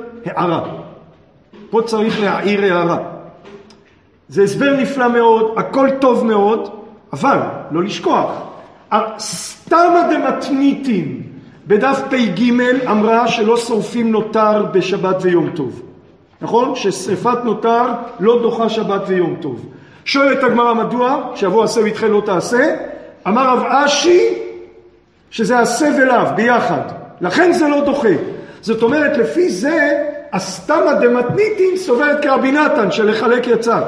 הערה. זה הסבר נפלא מאוד, הכל טוב מאוד, אבל לא לשכוח. סתמא דמתניתין בדף פ"ג אמרה שלא שורפים נותר בשבת ויום טוב. נכון? ששריפת נותר לא דוחה שבת ויום טוב. שואלת הגמרא מדוע, שיבוא עשה וידחה לא תעשה, אמר רב אשי שזה עשה ולאו ביחד. לכן זה לא דוחה. זאת אומרת, לפי זה, הסתמא דמתניתין סוברת כרבי נתן שלחלק יצאת.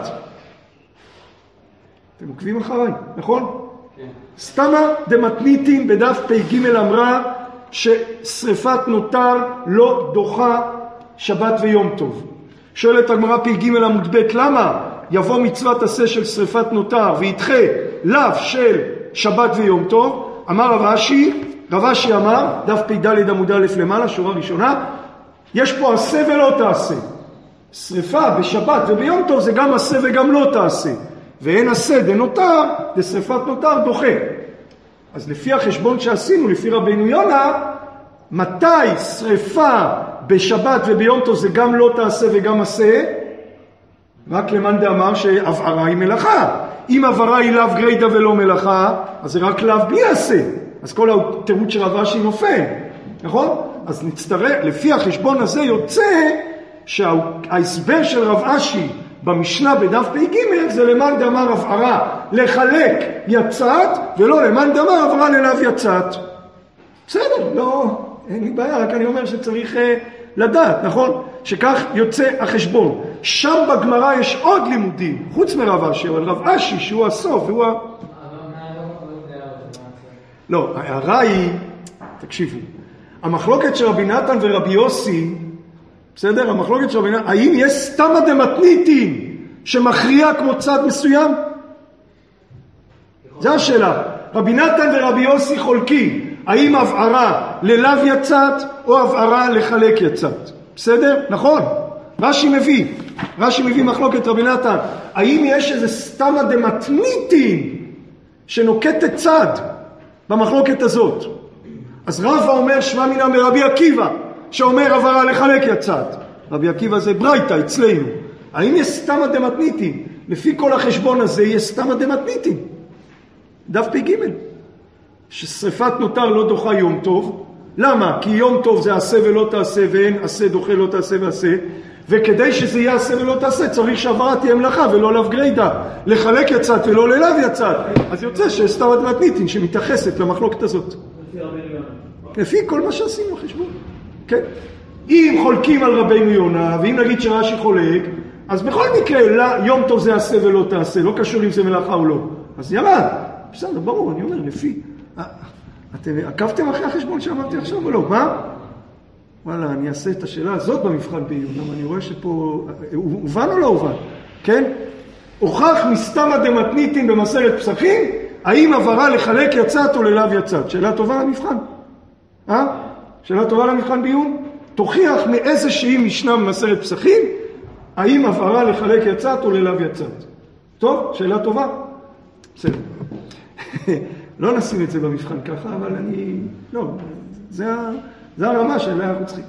אתם עוקבים אחריי, נכון? כן. סתמא דמתניתין בדף פ"ג אמרה ששריפת נותר לא דוחה שבת ויום טוב. שואלת הגמרא פ"ג עמוד ב' למה יבוא מצוות עשה של שריפת נותר וידחה לאו של שבת ויום טוב? אמר רב אשי אמר, דף פ"ד עמוד א' למעלה, שורה ראשונה, יש פה עשה ולא תעשה. שריפה בשבת וביום טוב זה גם עשה וגם לא תעשה. ואין עשה דנותר, דשריפת נותר דוחה. אז לפי החשבון שעשינו, לפי רבינו יונה, מתי שריפה בשבת וביום טוב זה גם לא תעשה וגם עשה? רק למאן דאמר שהבערה היא מלאכה. אם הבערה היא לאו גריידא ולא מלאכה, אז זה רק לאו בלי עשה. אז כל התירוץ של רב אשי נופל, נכון? אז נצטרך, לפי החשבון הזה יוצא שההסבר של רב אשי במשנה בדף פ"ג זה למאן דאמר הבערה לחלק יצאת, ולא למאן דאמר הבערה ללאו יצאת. בסדר, לא, אין לי בעיה, רק אני אומר שצריך לדעת, נכון? שכך יוצא החשבון. שם בגמרא יש עוד לימודים, חוץ מרב אשי, אבל רב אשי שהוא הסוף, והוא לא, ההערה היא, תקשיבו, המחלוקת של רבי נתן ורבי יוסי, בסדר? המחלוקת של רבי נתן, האם יש סתמא דמתניתין שמכריע כמו צד מסוים? זו השאלה. רבי נתן ורבי יוסי חולקים, האם הבערה ללאו יצאת או הבערה לחלק יצאת? בסדר? נכון. רש"י מביא מחלוקת רבי נתן, האם יש איזה סתמא דמתניתין שנוקטת צד במחלוקת הזאת? אז רבא אומר שמע מינא מרבי עקיבא שאומר הבערה לחלק יצאת. רבי עקיבא זה ברייתא אצלנו. האם יש סתמא דמתניתין? לפי כל החשבון הזה יש סתמא דמתניתין. דף פ"ג, ששריפת נותר לא דוחה יום טוב. למה? כי יום טוב זה עשה ולא תעשה, ואין עשה דוחה לא תעשה ועשה, וכדי שזה יהיה עשה ולא תעשה צריך שהעברה תהיה מלאכה ולא לאו גרידא, לחלק יצאת ולא ללאו יצאת. אז יוצא שיש סתמא דמתניתין שמתייחסת למחלוקת הזאת לפי כל מה שעשינו חשבון. כן? אם חולקים על רבינו יונה, ואם נגיד שרש"י חולק, אז בכל מקרה יום טוב זה עשה ולא תעשה, לא קשור אם זה מלאכה או לא, אז ירד. בסדר, ברור, אני אומר, לפי. אתם עקבתם אחרי החשבון שאמרתי עכשיו או לא? מה? וואלה, אני אעשה את השאלה הזאת במבחן בעיון, למה אני רואה שפה, הובן או לא הובן? כן? הוכח מסתמא דמתניתין במסכת פסחים, האם הבהרה לחלק יצאת או ללאו יצאת? שאלה טובה למבחן. שאלה טובה למבחן בעיון? תוכיח מאיזושהי משנה במסכת פסחים, האם הבהרה לחלק יצאת או ללאו יצאת? טוב, שאלה טובה. בסדר. לא נשים את זה במבחן ככה, אבל אני... לא, זה הרמה שאליה אנחנו צריכים.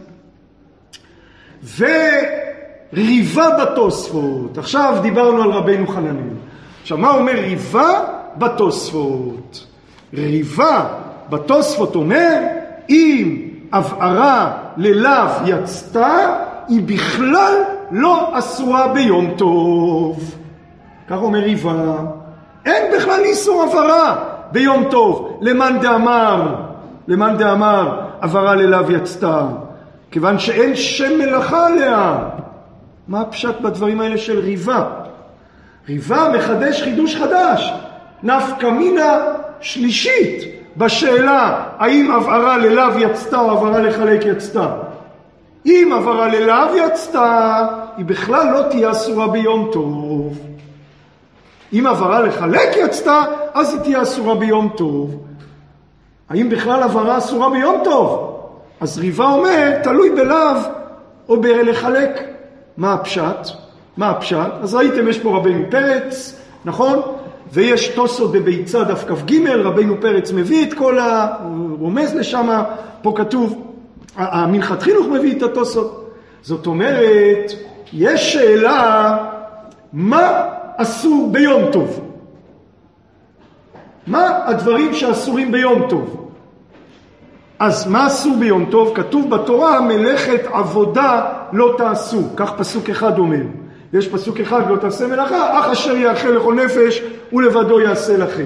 וריבה בתוספות. עכשיו דיברנו על רבינו חננאל. עכשיו, מה אומר ריבה בתוספות? ריבה בתוספות אומר, אם הבערה ללאו יצתה, היא בכלל לא אסורה ביום טוב. כך אומר ריבה. אין בכלל איסור הבהרה ביום טוב. למאן דאמר הבהרה ללאו יצתה, כיוון שאין שם מלאכה עליה. מה הפשט בדברים האלה של ריבה? ריבה מחדש חידוש חדש, נפקא מינה שלישית בשאלה האם הבהרה ללאו יצתה או הבהרה לחלק יצתה. אם הבהרה ללאו יצתה, היא בכלל לא תהיה אסורה ביום טוב. אם הבהרה לחלק יצתה, אז היא תהיה אסורה ביום טוב. האם בכלל הבהרה אסורה ביום טוב? אז ריבה אומר, תלוי בלאו או בלחלק. מה הפשט? אז ראיתם, יש פה רבינו פרץ, נכון? ויש תוספות בביצה דף כ"ג, רבינו פרץ מביא את כל הרומז לשם, פה כתוב, המנחת חינוך מביא את התוספות. זאת אומרת, יש שאלה, מה אסור ביום טוב? מה הדברים שאסורים ביום טוב? אז מה אסור ביום טוב? כתוב בתורה, מלאכת עבודה לא תעשו. כך פסוק אחד אומר. יש פסוק אחד, לא תעשה מלאכה, אך אשר יאכל לכל נפש ולבדו יעשה לכם.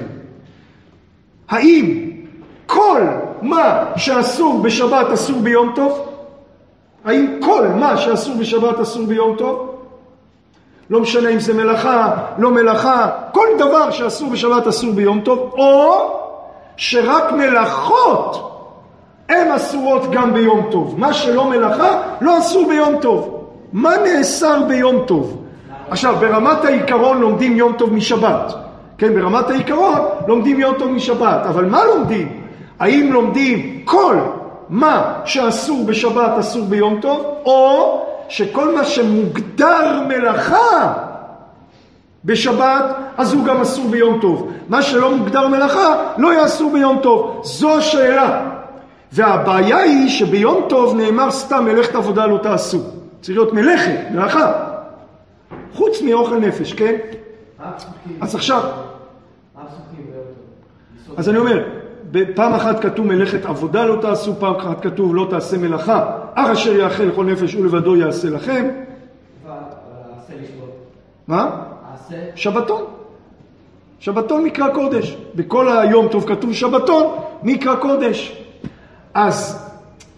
האם כל מה שאסור בשבת אסור ביום טוב? האם כל מה שאסור בשבת אסור ביום טוב? לא משנה אם זה מלאכה, לא מלאכה, כל דבר שאסור בשבת אסור ביום טוב, או שרק מלאכות הן אסורות גם ביום טוב. מה שלא מלאכה לא אסור ביום טוב. מה נאסר ביום טוב? עכשיו, ברמת העיקרון לומדים יום טוב משבת. כן, ברמת העיקרון לומדים יום טוב משבת. אבל מה לומדים? האם לומדים כל מה שאסור בשבת אסור ביום טוב, או שכל מה שמוגדר מלאכה בשבת, אז הוא גם אסור ביום טוב. מה שלא מוגדר מלאכה לא יאסור ביום טוב. זו השאלה. והבעיה היא שביום טוב נאמר סתם מלאכת עבודה לא תעשו. צריך להיות מלאכת, מלאכה. חוץ מאוכל נפש, כן? אז עכשיו, אז אני אומר, פעם אחת כתוב מלאכת עבודה לא תעשו, פעם אחת כתוב לא תעשה מלאכה, אך אשר יאכל לכל נפש ולבדו יעשה לכם. מה? שבתון. שבתון מקרא קודש. בכל היום טוב כתוב שבתון מקרא קודש. אז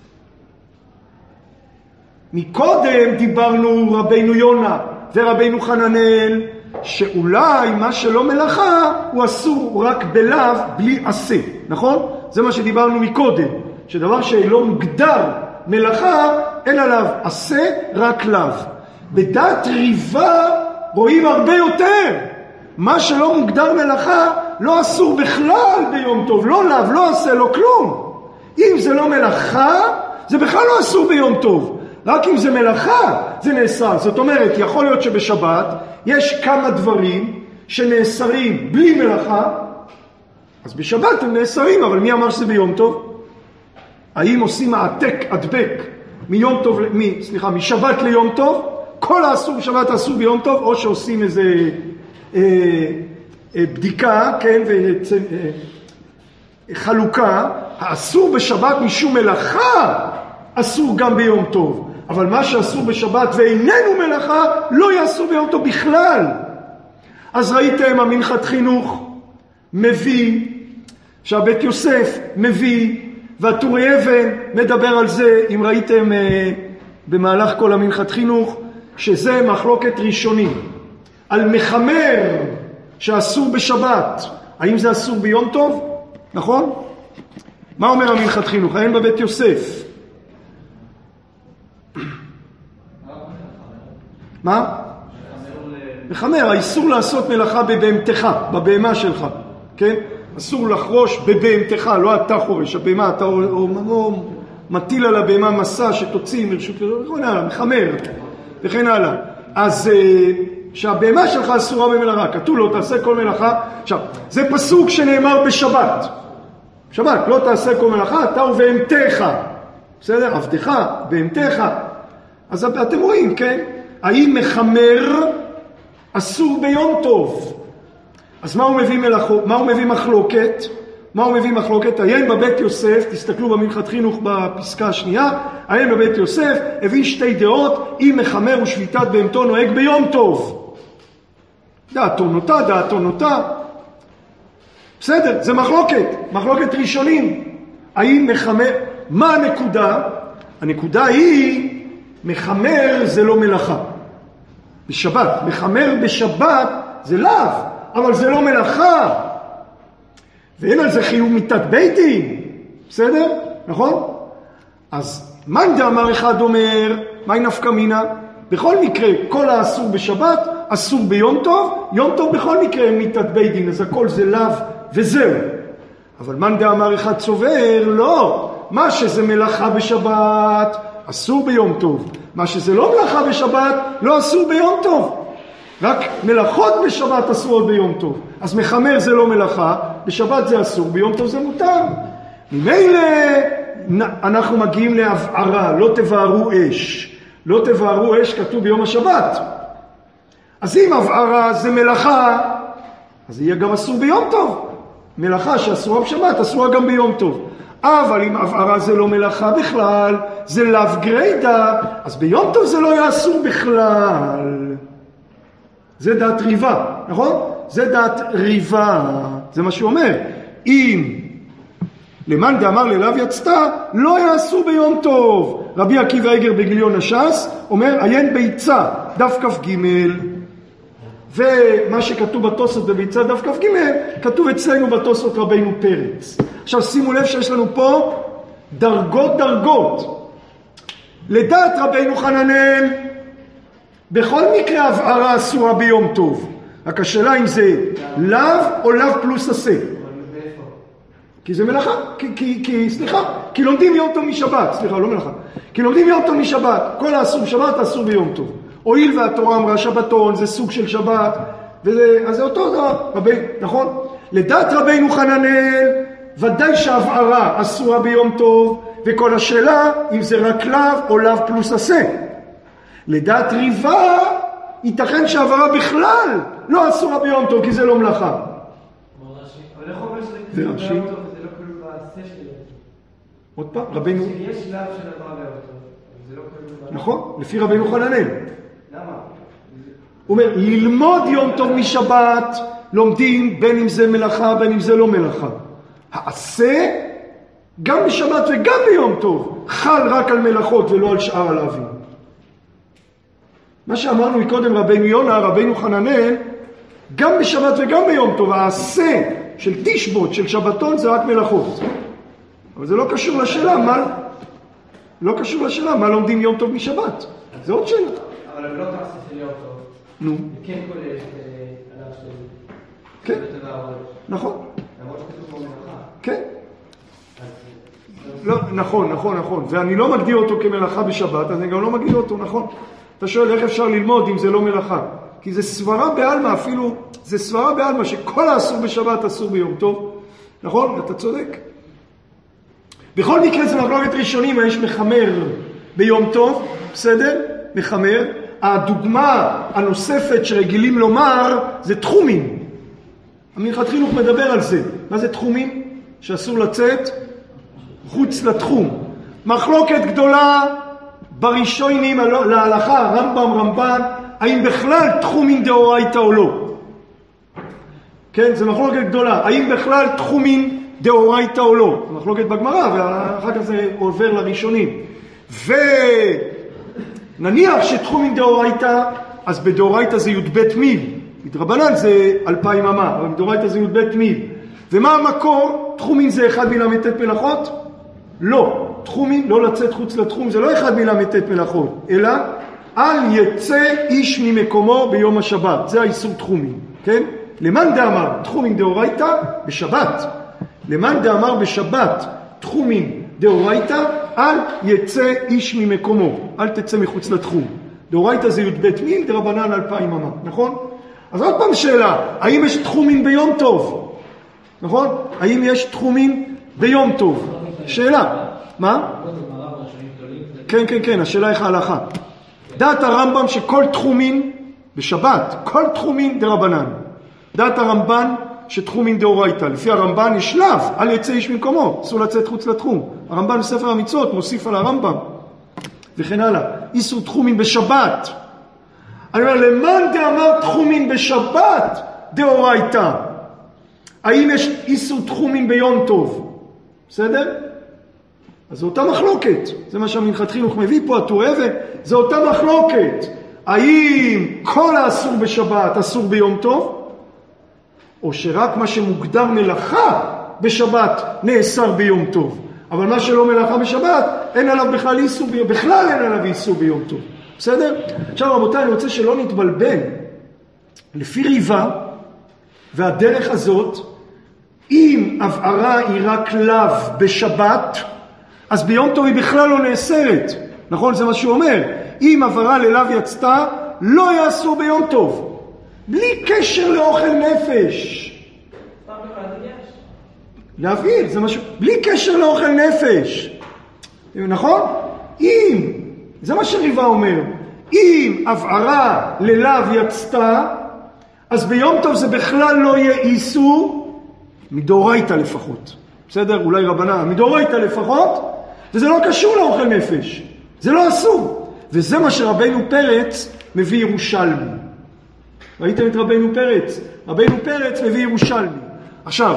מקודם דיברנו רבינו יונה ורבינו חננאל, שאולי מה שלא מלאכה הוא אסור רק בלאו בלי עשה, נכון? זה מה שדיברנו מקודם, שדבר שלא מוגדר מלאכה, אין עליו עשה, רק לאו. בדעת ריבה רואים הרבה יותר. מה שלא מוגדר מלאכה לא אסור בכלל ביום טוב, לא לאו, לא עשה, לא כלום. אם זה לא מלאכה, זה בכלל לא אסור ביום טוב. רק אם זה מלאכה, זה נאסר. זאת אומרת, יכול להיות שבשבת יש כמה דברים שנאסרים בלי מלאכה, אז בשבת הם נאסרים, אבל מי אמר שזה ביום טוב? האם עושים העתק, הדבק, משבת ליום טוב? כל האסור בשבת אסור ביום טוב, או שעושים איזה בדיקה, כן, וחלוקה, האסור בשבת משום מלאכה אסור גם ביום טוב, אבל מה שאסור בשבת ואיננו מלאכה לא יאסור ביום טוב בכלל. אז ראיתם, המנחת חינוך מביא, שהבית יוסף מביא, והטורי אבן מדבר על זה, אם ראיתם במהלך כל המנחת חינוך, שזה מחלוקת ראשונים. על מחמר שאסור בשבת, האם זה אסור ביום טוב? נכון? מה אומר המנחת חינוך? אין בבית יוסף. מה? מחמר, האיסור לעשות מלאכה בבהמתך, בבהמה שלך, כן? אסור לחרוש בבהמתך, לא אתה חורש, הבהמה, אתה מטיל על הבהמה מסע שתוציא מרשות, מחמר, וכן הלאה. אז שהבהמה שלך אסורה במלאכה, כתוב לו תעשה כל מלאכה. עכשיו, זה פסוק שנאמר בשבת. שבת, לא תעשה כל מלאכה, אתה ובהמתך. בסדר? עבדך, בהמתך. אז אתם רואים, כן? האם מחמר אסור ביום טוב? אז מה הוא מביא מחלוקת? מה הוא מביא מחלוקת? עיין בבית יוסף, תסתכלו במנחת חינוך בפסקה השנייה, עיין בבית יוסף, הביא שתי דעות, אם מחמר ושביתת בהמתו נוהג ביום טוב. דעתו נוטה. בסדר, זה מחלוקת ראשונים. האם מחמר, מה הנקודה? הנקודה היא, מחמר זה לא מלאכה. בשבת, מחמר בשבת זה לאו, אבל זה לא מלאכה. ואין על זה חיוב מיתת בית דין, בסדר? נכון? אז מאן דאמר אחד אומר, מהי נפקא מינה? בכל מקרה, כל האסור בשבת אסור ביום טוב, יום טוב בכל מקרה אין מיתת בית דין, אז הכל זה לאו וזהו. אבל מאן דאמר אחד סובר, לא, מה שזה מלאכה בשבת אסור ביום טוב, מה שזה לא מלאכה בשבת לא אסור ביום טוב, רק מלאכות בשבת אסורות ביום טוב. אז מחמר זה לא מלאכה, בשבת זה אסור, ביום טוב זה מותר. ממילא אנחנו מגיעים להבערה, לא תבערו אש. לא תבערו אש כתוב ביום השבת. אז אם הבערה זה מלאכה, אז יהיה גם אסור ביום טוב. מלאכה שאסורה בשבת אסורה גם ביום טוב. אבל אם הבערה זה לא מלאכה בכלל, זה לאו גריידא, אז ביום טוב זה לא יהיה אסור בכלל. זה דעת ריבה, נכון? זה דעת ריבה, זה מה שהוא אומר. אם למאן דאמר ללאו יצתה, לא יעשו ביום טוב. רבי עקיבא איגר בגיליון הש"ס אומר, עיין ביצה, דף כ"ג. ומה שכתוב בתוספות בביצה דף כ"ג, כתוב אצלנו בתוספות רבינו פרץ. עכשיו שימו לב שיש לנו פה דרגות. לדעת רבינו חננאל, בכל מקרה הבערה אסורה ביום טוב. רק השאלה אם זה לאו או לאו פלוס עשה. כי זה מלאכה, כי לומדים יום טוב משבת, לא מלאכה. כי לומדים יום טוב משבת, כל האסור בשבת אסור ביום טוב. הואיל והתורה אמרה שבתון, זה סוג של שבת, אז זה אותו דבר, נכון? לדעת רבינו חננאל, ודאי שהבערה אסורה ביום טוב, וכל השאלה אם זה רק לאו או לאו פלוס עשה. לדעת ריבה, ייתכן שהעברה בכלל לא אסורה ביום טוב, כי זה לא מלאכה. אבל איך אומר שזה זה רש"י. זה לא כלול בעשה שלו. עוד פעם, רבינו... יש לאו של עברה ביום טוב, זה לא כלול בעשה. נכון, לפי רבינו חננאל. למה? הוא אומר, ללמוד יום טוב משבת, לומדים בין אם זה מלאכה, בין אם זה לא מלאכה. העשה, גם בשבת וגם ביום טוב, חל רק על מלאכות ולא על שאר הלאווים. מה שאמרנו מקודם רבינו יונה, רבינו חננאל, גם בשבת וגם ביום טוב, העשה של תשבות, של שבתון, זה רק מלאכות. אבל זה לא קשור לשאלה, לא קשור לשאלה, מה לומדים יום טוב משבת? זה עוד שאלה. אבל לא תעשה של יום טוב. נו. כן כולל עליו של... כן. נכון. למרות שכתוב בו מלאכה. כן. לא, נכון. ואני לא מגדיר אותו כמלאכה בשבת, אז אני גם לא מגדיר אותו, נכון. אתה שואל איך אפשר ללמוד אם זה לא מלאכה? כי זה סברה בעלמא, אפילו, זה סברה בעלמא שכל האסור בשבת אסור ביום טוב. נכון? אתה צודק. בכל מקרה זה מחלוקת ראשונים, יש מחמר ביום טוב, בסדר? מחמר. הדוגמה הנוספת שרגילים לומר זה תחומים. המנחת חינוך מדבר על זה. מה זה תחומים? שאסור לצאת חוץ לתחום. מחלוקת גדולה בראשונים להלכה, רמב"ם, האם בכלל תחומים דאורייתא או לא. כן, זה מחלוקת גדולה. האם בכלל תחומים דאורייתא או לא. זה מחלוקת בגמרא, ואחר כך זה עובר לראשונים. ונניח שתחומים דאורייתא, אז בדאורייתא זה י"ב מיל. בדרבנן זה 2000 אמה, אבל בדאורייתא זה י"ב מיל. ומה המקור? תחומים זה אחד מל"ט מלאכות? לא. תחומים, לא לצאת חוץ לתחום, זה לא אחד מל"ט מלאכות, אלא אל יצא איש ממקומו ביום השבת. זה האיסור תחומים, כן? למאן דאמר תחומים דאורייתא בשבת. למאן דאמר בשבת תחומים דאורייתא, אל יצא איש ממקומו, אל תצא מחוץ לתחום. דאורייתא זה י"ב מיל, דרבנן 2000 אמה, נכון? אז עוד פעם שאלה, האם יש תחומים ביום טוב? נכון? האם יש תחומים ביום טוב? שאלה. מה? כן, השאלה איך ההלכה. דעת הרמב"ם שכל תחומים בשבת, כל תחומים דרבנן. דעת הרמב"ן שתחומים דאורייתא. לפי הרמב"ן יש שלב, אל יצא איש ממקומו, אסור לצאת חוץ לתחום. הרמב"ן בספר המצוות מוסיף על הרמב"ם. וכן הלאה. איסור תחומים בשבת. אני אומר, למאן דאמר תחומים בשבת דאורייתא. האם יש איסור תחומים ביום טוב? בסדר? אז זו אותה מחלוקת. זה מה שהמנחת חינוך מביא פה, הטור אבן. זו אותה מחלוקת. האם כל האסור בשבת אסור ביום טוב? או שרק מה שמוגדר מלאכה בשבת נאסר ביום טוב. אבל מה שלא מלאכה בשבת, אין עליו בכלל איסור, בכלל אין עליו איסור ביום טוב. בסדר? עכשיו רבותיי, אני רוצה שלא נתבלבל. לפי ריבה, והדרך הזאת, אם הבערה היא רק לאו בשבת, אז ביום טוב היא בכלל לא נאסרת. נכון? זה מה שהוא אומר. אם הבערה ללאו יצתה, לא יאסור ביום טוב. בלי קשר לאוכל נפש. להבהיר, זה משהו, בלי קשר לאוכל נפש. נכון? אם, זה מה שריבה אומר, אם הבערה ללאו יצתה, אז ביום טוב זה בכלל לא יהיה איסור, מדאורייתא לפחות. בסדר? אולי רבנן, מדאורייתא לפחות, וזה לא קשור לאוכל נפש. זה לא אסור. וזה מה שרבנו פרץ מביא ירושלמי. ראיתם את רבנו פרץ? רבנו פרץ מביא ירושלמי. עכשיו,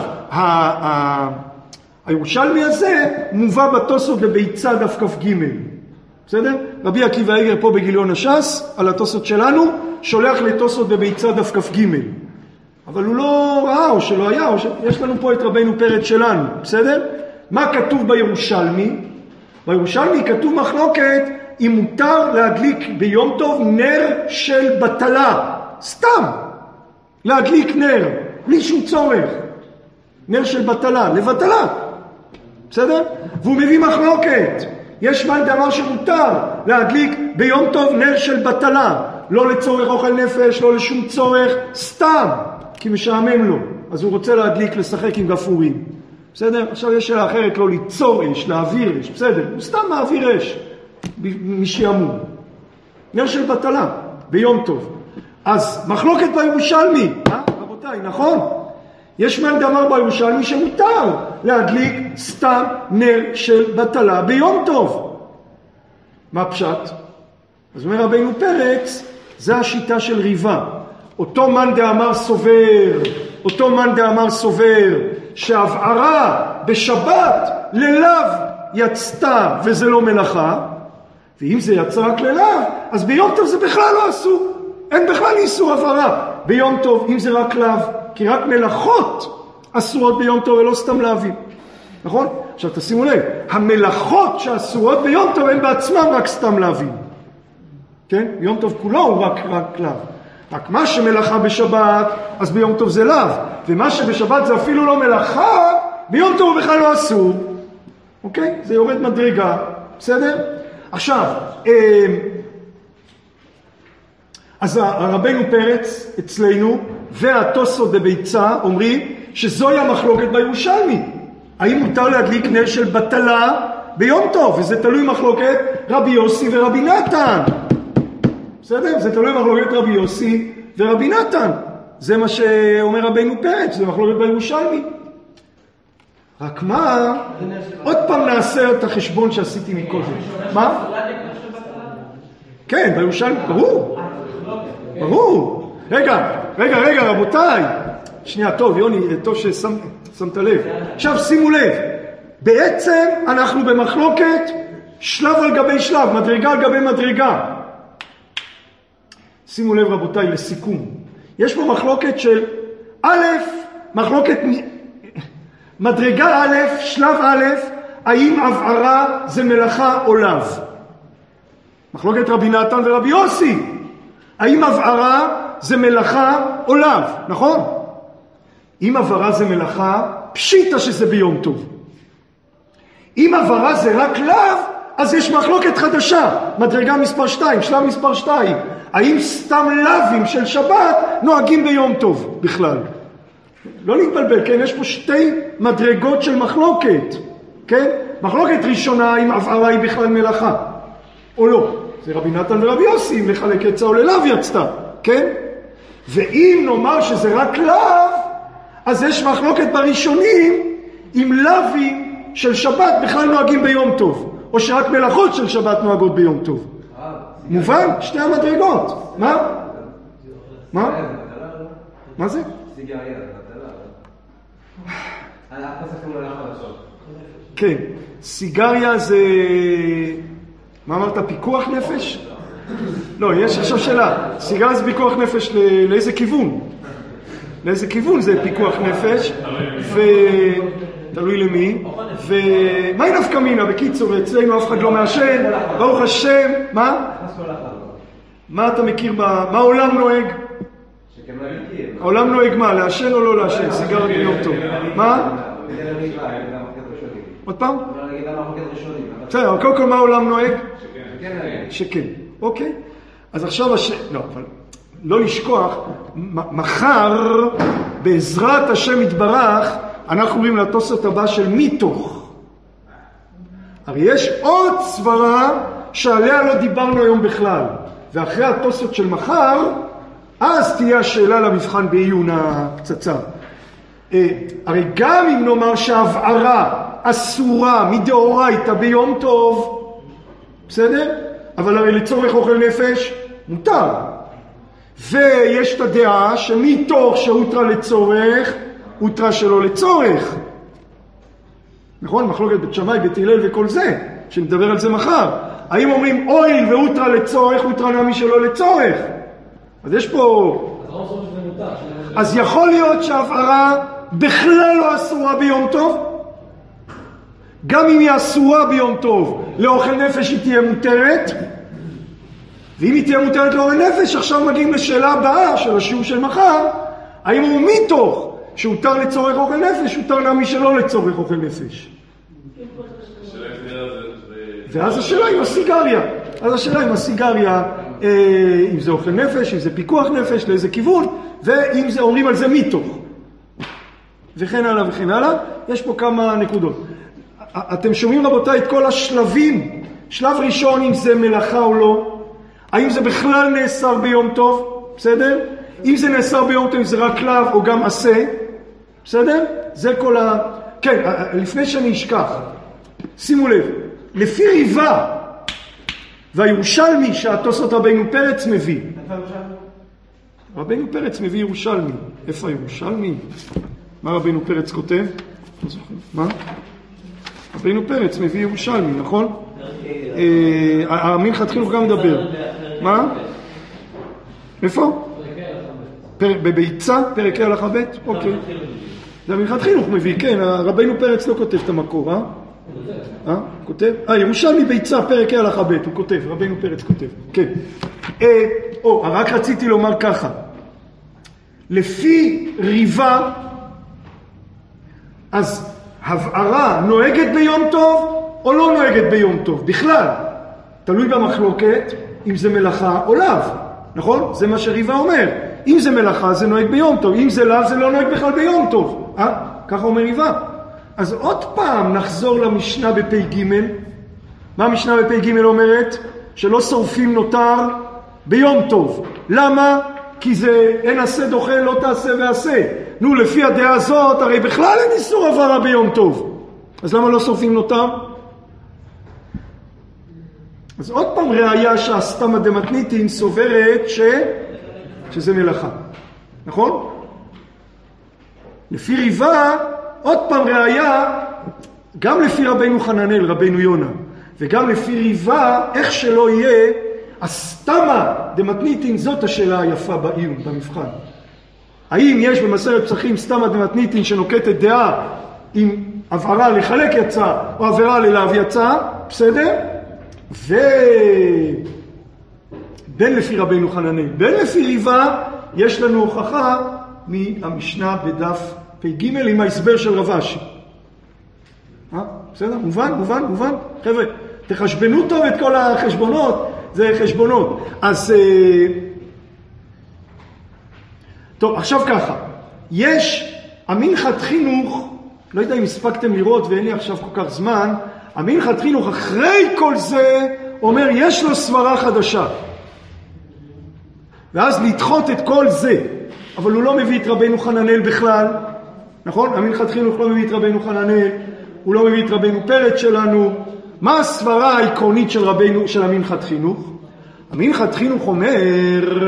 הירושלמי הזה מובא בתוספות בביצה דף כ"ג. בסדר? רבי עקיבא איגר פה בגיליון הש"ס, על התוספות שלנו, שולח לתוספות בביצה דף כ"ג. אבל הוא לא ראה, או שלא היה, או יש לנו פה את רבנו פרץ שלנו. בסדר? מה כתוב בירושלמי? בירושלמי כתוב מחלוקת אם מותר להדליק ביום טוב נר של בטלה. סתם להדליק נר, בלי שום צורך. נר של בטלה, לבטלה. בסדר? והוא מביא מחלוקת. יש מאן דאמר שמותר להדליק ביום טוב נר של בטלה. לא לצורך אוכל נפש, לא לשום צורך, סתם. כי משעמם לו. אז הוא רוצה להדליק, לשחק עם גפורים. בסדר? עכשיו יש שאלה אחרת, לא ליצור אש, להעביר אש. בסדר? הוא סתם מעביר אש. משעמום. נר של בטלה, ביום טוב. אז מחלוקת בירושלמי, רבותיי, נכון? יש מאן דאמר בירושלמי שמותר להדליק סתם נר של בטלה ביום טוב. מה פשט? אז אומר רבינו פרץ, זה השיטה של ריבה. אותו מאן דאמר סובר, שהבערה בשבת ללאו יצתה וזה לא מלאכה, ואם זה יצא רק ללאו, אז ביום טוב זה בכלל לא אסור. אין בכלל איסור הבערה ביום טוב, אם זה רק לאו, כי רק מלאכות אסורות ביום טוב ולא סתם לאווים. נכון? עכשיו תשימו לב, המלאכות שאסורות ביום טוב הן בעצמם רק סתם להבין. כן? יום טוב כולו הוא רק לאו. רק מה שמלאכה בשבת, אז ביום טוב זה לאו. ומה שבשבת זה אפילו לא מלאכה, ביום טוב בכלל לא אסור. אוקיי? זה יורד מדרגה. בסדר? עכשיו, אז הרבנו פרץ אצלנו והתוספות בביצה אומרים שזוהי המחלוקת בירושלמי. האם מותר להדליק נר של בטלה ביום טוב? וזה תלוי מחלוקת רבי יוסי ורבי נתן. בסדר? זה תלוי מחלוקת רבי יוסי ורבי נתן. זה מה שאומר רבנו פרץ, זה מחלוקת בירושלמי. רק מה? עוד פעם נעשה את החשבון שעשיתי מקודם. מה? כן, בירושלמי, ברור. ברור. רגע, רבותיי. שנייה, טוב, יוני, טוב ששמת לב. עכשיו שימו לב, בעצם אנחנו במחלוקת שלב על גבי שלב, מדרגה על גבי מדרגה. שימו לב רבותיי, לסיכום. יש פה מחלוקת של א', מחלוקת מדרגה א', שלב א', האם הבערה זה מלאכה או לאו. מחלוקת רבי נתן ורבי יוסי. האם הבערה זה מלאכה או לאו, נכון? אם הבערה זה מלאכה, פשיטה שזה ביום טוב. אם הבערה זה רק לאו, אז יש מחלוקת חדשה, מדרגה מספר 2, שלב מספר 2. האם סתם לאווים של שבת נוהגים ביום טוב בכלל? לא להתבלבל, כן? יש פה שתי מדרגות של מחלוקת, כן? מחלוקת ראשונה, אם הבערה היא בכלל מלאכה, או לא. זה רבי נתן ורבי יוסי, אם לחלק יצא או ללאו יצא, כן? ואם נאמר שזה רק לאו, אז יש מחלוקת בראשונים, אם לאווים של שבת בכלל נוהגים ביום טוב, או שרק מלאכות של שבת נוהגות ביום טוב. מובן? שתי המדרגות. מה? מה? מה זה? כן, סיגריה זה... מה אמרת? פיקוח נפש? לא, יש עכשיו שאלה. סיגריה זה פיקוח נפש לאיזה כיוון? לאיזה כיוון זה פיקוח נפש? תלוי למי. ומה היא נפקא מינה? בקיצור, אצלנו אף אחד לא מעשן. ברוך השם. מה? מה אתה מכיר מה העולם נוהג? העולם נוהג מה? לעשן או לא לעשן? סיגריה ביום טוב. מה? עוד פעם? בסדר, קודם כל מה העולם נוהג? שכן. אוקיי. אז עכשיו לא, אבל לא לשכוח, מחר בעזרת השם יתברך אנחנו רואים לתוספות הבא של מתוך. הרי יש עוד סברה שעליה לא דיברנו היום בכלל, ואחרי התוספות של מחר אז תהיה השאלה למבחן בעיון הקצצה. הרי גם אם נאמר שהבערה אסורה מדאורייתא ביום טוב, בסדר? אבל הרי לצורך אוכל נפש מותר. ויש את הדעה שמתוך שהותרה לצורך, הותרה שלא לצורך. נכון? מחלוקת בית שמאי, בית הלל וכל זה, שנדבר על זה מחר. האם אומרים אויל והותרה לצורך, הותרה נמי שלא לצורך? אז יש פה... אז יכול להיות שההבערה בכלל לא אסורה ביום טוב? גם אם היא אסורה ביום טוב, לאוכל נפש היא תהיה מותרת, ואם היא תהיה מותרת לאוכל נפש, עכשיו מגיעים לשאלה הבאה של השיעור של מחר, האם הוא מתוך שהותר לצורך אוכל נפש, הותר נמי שלא לצורך אוכל נפש. ואז השאלה עם הסיגריה. אז השאלה עם הסיגריה, אם זה אוכל נפש, אם זה פיקוח נפש, לאיזה כיוון, ואם זה אומרים על זה מתוך. וכן הלאה וכן הלאה. יש פה כמה נקודות. אתם שומעים רבותיי את כל השלבים. שלב ראשון אם זה מלאכה או לא. האם זה בכלל נאסר ביום טוב? בסדר? אם זה נאסר ביום טוב, אם זה רק לאו או גם עשה. בסדר? זה כל כן, לפני שאני אשכח. שימו לב. לפי ריבה והירושלמי שהתוספות רבנו פרץ מביא. רבנו פרץ מביא ירושלמי. איפה הירושלמי? מה רבנו פרץ כותב? מה? רבנו פרץ מביא ירושלמי, נכון? המנחת חינוך גם מדבר. מה? איפה? בביצה, פרק הלכה ב'? אוקיי. זה המנחת חינוך מביא, כן, רבינו פרץ לא כותב את המקור, כותב? ירושלמי ביצה, פרק הלכה ב', הוא כותב, רבינו פרץ כותב, כן. רק רציתי לומר ככה, לפי ריבה, אז הבערה נוהגת ביום טוב או לא נוהגת ביום טוב? בכלל, תלוי במחלוקת אם זה מלאכה או לאו, נכון? זה מה שריבה אומר. אם זה מלאכה זה נוהג ביום טוב, אם זה לאו זה לא נוהג בכלל ביום טוב. ככה אומר ריבה. אז עוד פעם נחזור למשנה בפ"ג. מה המשנה בפ"ג אומרת? שלא שורפים נותר ביום טוב. למה? כי זה אין עשה דוחה לא תעשה ועשה. נו, לפי הדעה הזאת הרי בכלל אין איסור הבערה ביום טוב. אז למה לא שורפים נותר? אז עוד פעם ראיה שהסתמא דמתניתין סוברת שזה מלאכה. נכון? לפי ריבה, עוד פעם ראיה, גם לפי רבינו חננאל, רבינו יונה, וגם לפי ריבה, איך שלא יהיה, הסתמא דמתניתין זאת השאלה היפה בעיון, במבחן. האם יש במסכת פסחים סתמא דמתניתין שנוקטת דעה עם הבערה לחלק יצא או עבירה ללאו יצא, בסדר? בין לפי רבינו חננאל, בין לפי ריבה, יש לנו הוכחה מהמשנה בדף פ"ג עם ההסבר של רב אשי. בסדר? מובן? חבר'ה, תחשבנו טוב את כל החשבונות, זה חשבונות. אז טוב, עכשיו ככה, יש המנחת חינוך, לא יודע אם הספקתם לראות ואין לי עכשיו כל כך זמן, המנחת חינוך אחרי כל זה אומר יש לו סברה חדשה. ואז לדחות את כל זה, אבל הוא לא מביא את רבינו חננאל בכלל, נכון? המנחת חינוך לא מביא את רבינו חננאל, הוא לא מביא את רבינו פרץ שלנו. מה הסברה העקרונית של המנחת חינוך? המנחת חינוך אומר,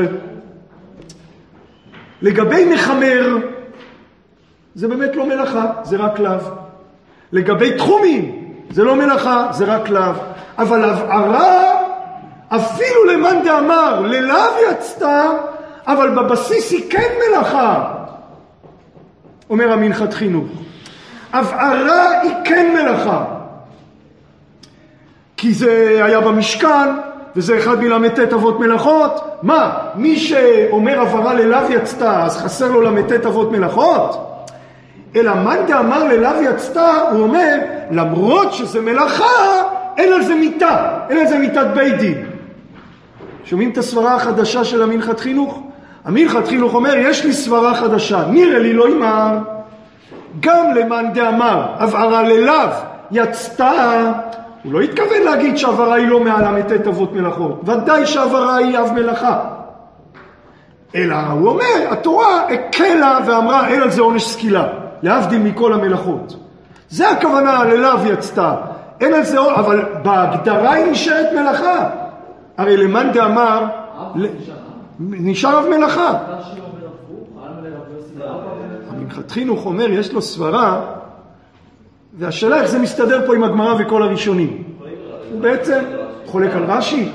לגבי מחמר, זה באמת לא מלאכה, זה רק לאו. לגבי תחומים, זה לא מלאכה, זה רק לאו. אבל הבערה, אפילו למאן דאמר, ללאו יצתה, אבל בבסיס היא כן מלאכה. אומר המנחת חינוך. הבערה היא כן מלאכה. כי זה היה במשכן, וזה אחד מל"ט אבות מלאכות. מה? מי שאומר הבערה ללאו יצתה, אז חסר לו ל"ט אבות מלאכות? אלא מאן דאמר ללאו יצתה, הוא אומר, למרות שזה מלאכה, אין על זה מיטה, אין על זה מיטת בית דין. שומעים את הסברה החדשה של המנחת חינוך? המנחת חינוך אומר, יש לי סברה חדשה, נראה לי לא אמר. גם למאן דאמר, הבערה ללאו יצתה, הוא לא התכוון להגיד שהעברה היא לא מעל ל"ט אבות מלאכות. ודאי שהעברה היא אב מלאכה. אלא הוא אומר, התורה הקלה ואמרה, אין על זה עונש סקילה, להבדיל מכל המלאכות. זה הכוונה ללאו יצתה. אין על זה עונש, אבל בהגדרה היא נשארת מלאכה. הרי למאן דאמר, נשאר אב מלאכה. המנחת חינוך אומר, יש לו סברה, והשאלה איך זה מסתדר פה עם הגמרא וכל הראשונים. הוא בעצם חולק על רש"י.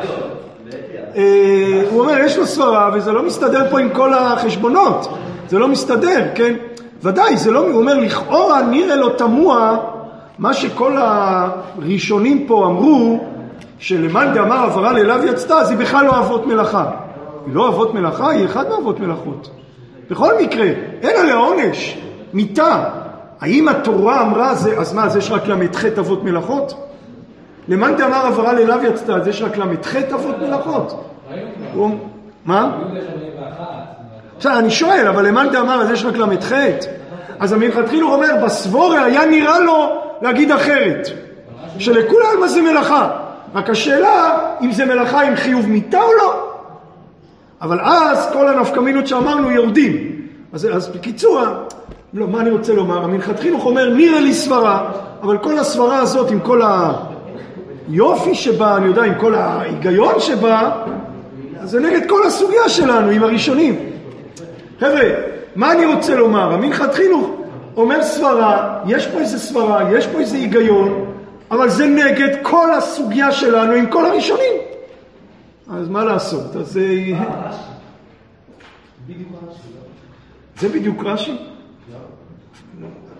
הוא אומר, יש לו סברה, וזה לא מסתדר פה עם כל החשבונות. זה לא מסתדר, כן? ודאי, זה לא, הוא אומר, לכאורה נראה לו תמוה, מה שכל הראשונים פה אמרו, שלמאן דאמר הבערה ללאו יצתה, אז היא בכלל לא אבות מלאכה. היא לא אבות מלאכה, היא אחד מאבות מלאכות. בכל מקרה, אין עליה עונש, מיתה. האם התורה אמרה, אז מה, אז יש רק ל"ח אבות מלאכות? למאן דאמר הבערה ללאו יצתה, אז יש רק ל"ח אבות מלאכות. מה? עכשיו, אני שואל, אבל למאן דאמר, אז יש רק ל"ח? אז המנחת חינוך אומר, בסבורה היה נראה לו להגיד אחרת. שלכולם מה זה מלאכה. רק השאלה, אם זה מלאכה עם חיוב מיתה או לא. אבל אז כל הנפקמינות שאמרנו יורדים. אז בקיצור, לא, מה אני רוצה לומר? המנחת חינוך אומר, נראה לי סברה, אבל כל הסברה הזאת עם כל היופי שבה, אני יודע, עם כל ההיגיון שבה, זה נגד כל הסוגיה שלנו, עם הראשונים. חבר'ה, מה אני רוצה לומר? המנחת חינוך אומר סברה, יש פה איזה סברה, יש פה איזה היגיון, אבל זה נגד כל הסוגיה שלנו עם כל הראשונים. אז מה לעשות? אז זה בדיוק רש"י?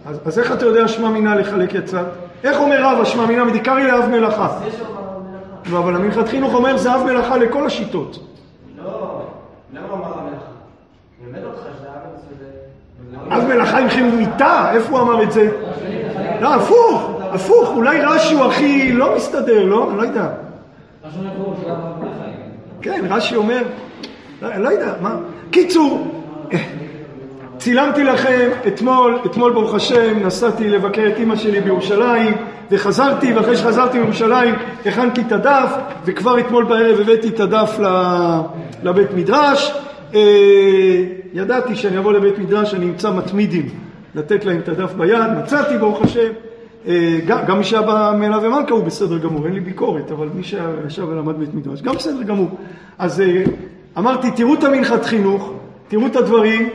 אז איך אתה יודע שמע מינה לחלק יצאת? איך אומר רב שמע מינה מדיקרי לאב מלאכה? יש לו מלאכה. אבל המנחת חינוך אומר זה אב מלאכה לכל השיטות. לא, למה הוא אמר המלאכה? אני אומר אותך שזה אב אב מלאכה עם חימיתה, איפה הוא אמר את זה? לא, הפוך, אולי רש"י הוא הכי לא מסתדר, לא? אני לא יודע. כן, רש"י אומר, לא יודע, מה? קיצור, צילמתי לכם אתמול ברוך השם, נסעתי לבקר את אמא שלי בירושלים, וחזרתי, ואחרי שחזרתי בירושלים, הכנתי את הדף, וכבר אתמול בערב הבאתי את הדף לבית מדרש. ידעתי שאני אבוא לבית מדרש, אני אמצא מתמידים לתת להם את הדף ביד, מצאתי ברוך השם, גם מי שהיה מאלה ומלכה הוא בסדר גמור, אין לי ביקורת, אבל מי שישב ולמד בית מדרש, גם בסדר גמור. אז אמרתי, תראו את המנחת חינוך, תראו את הדברים,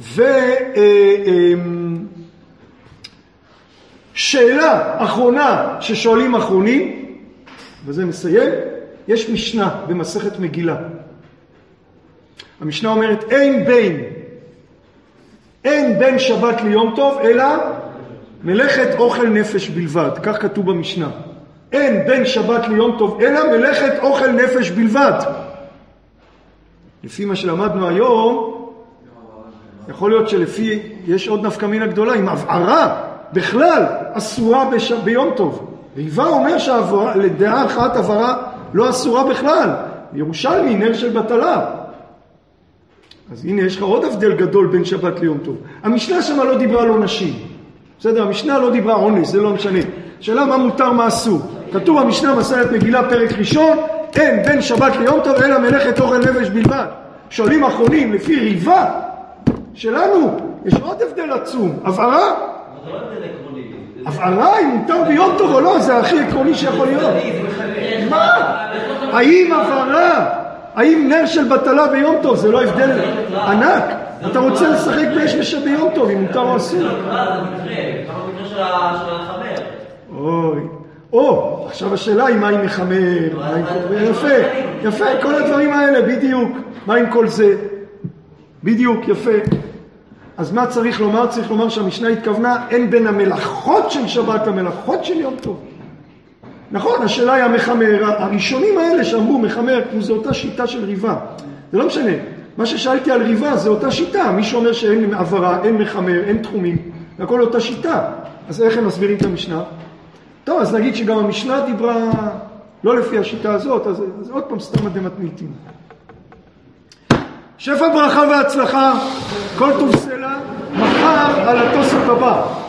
שאלה אחרונה ששואלים אחרונים, וזה מסיים, יש משנה במסכת מגילה. המשנה אומרת, אין בין שבת ליום טוב, אלא מלאכת אוכל נפש בלבד. כך כתוב במשנה. אין בין שבת ליום טוב, אלא מלאכת אוכל נפש בלבד. לפי מה שלמדנו היום, יכול להיות שלפי, יש עוד נפקא מינה גדולה, אם הבערה בכלל אסורה ביום טוב. ריבה אומר שהעברה, לדעה אחת הבערה לא אסורה בכלל. ירושלמי, נר של בטלה. אז הנה, יש לך עוד הבדל גדול בין שבת ליום טוב. המשנה שמה לא דיברה על עונשים. בסדר, המשנה לא דיברה עונש, זה לא משנה. שאלה מה מותר, מה אסור. כתוב במשנה מסכת מגילה פרק ראשון, אין בין שבת ליום טוב אלא מלאכת אוכל נפש בלבד. שואלים אחרונים, לפי ריבה שלנו, יש עוד הבדל עצום. הבערה? הבערה אם מותר ביום טוב או לא, זה הכי עקרוני שיכול להיות. מה? האם הבערה? האם נר של בטלה ביום טוב? זה לא הבדל ענק. אתה רוצה לשחק באש ביום טוב, אם מותר או אסור. זה המקרה של החמר. אוי, עכשיו השאלה היא מה עם מחמר, יפה, כל הדברים האלה, בדיוק. מה עם כל זה? בדיוק, יפה. אז מה צריך לומר? צריך לומר שהמשנה התכוונה, אין בין המלאכות של שבת למלאכות של יום טוב. נכון, השאלה היא המחמר, הראשונים האלה שאמרו מחמר, זה אותה שיטה של ריבה. זה לא משנה. מה ששאלתי על ריבה זה אותה שיטה. מי שאומר שאין עברה, אין מחמר, אין תחומים, הכל אותה שיטה. אז איך הם מסבירים את המשנה? טוב, אז נגיד שגם המשנה דיברה לא לפי השיטה הזאת, אז עוד פעם סתם אתם מתמיתים. שפע ברכה והצלחה, כל טוב סלע, מחר על התוספות הבא.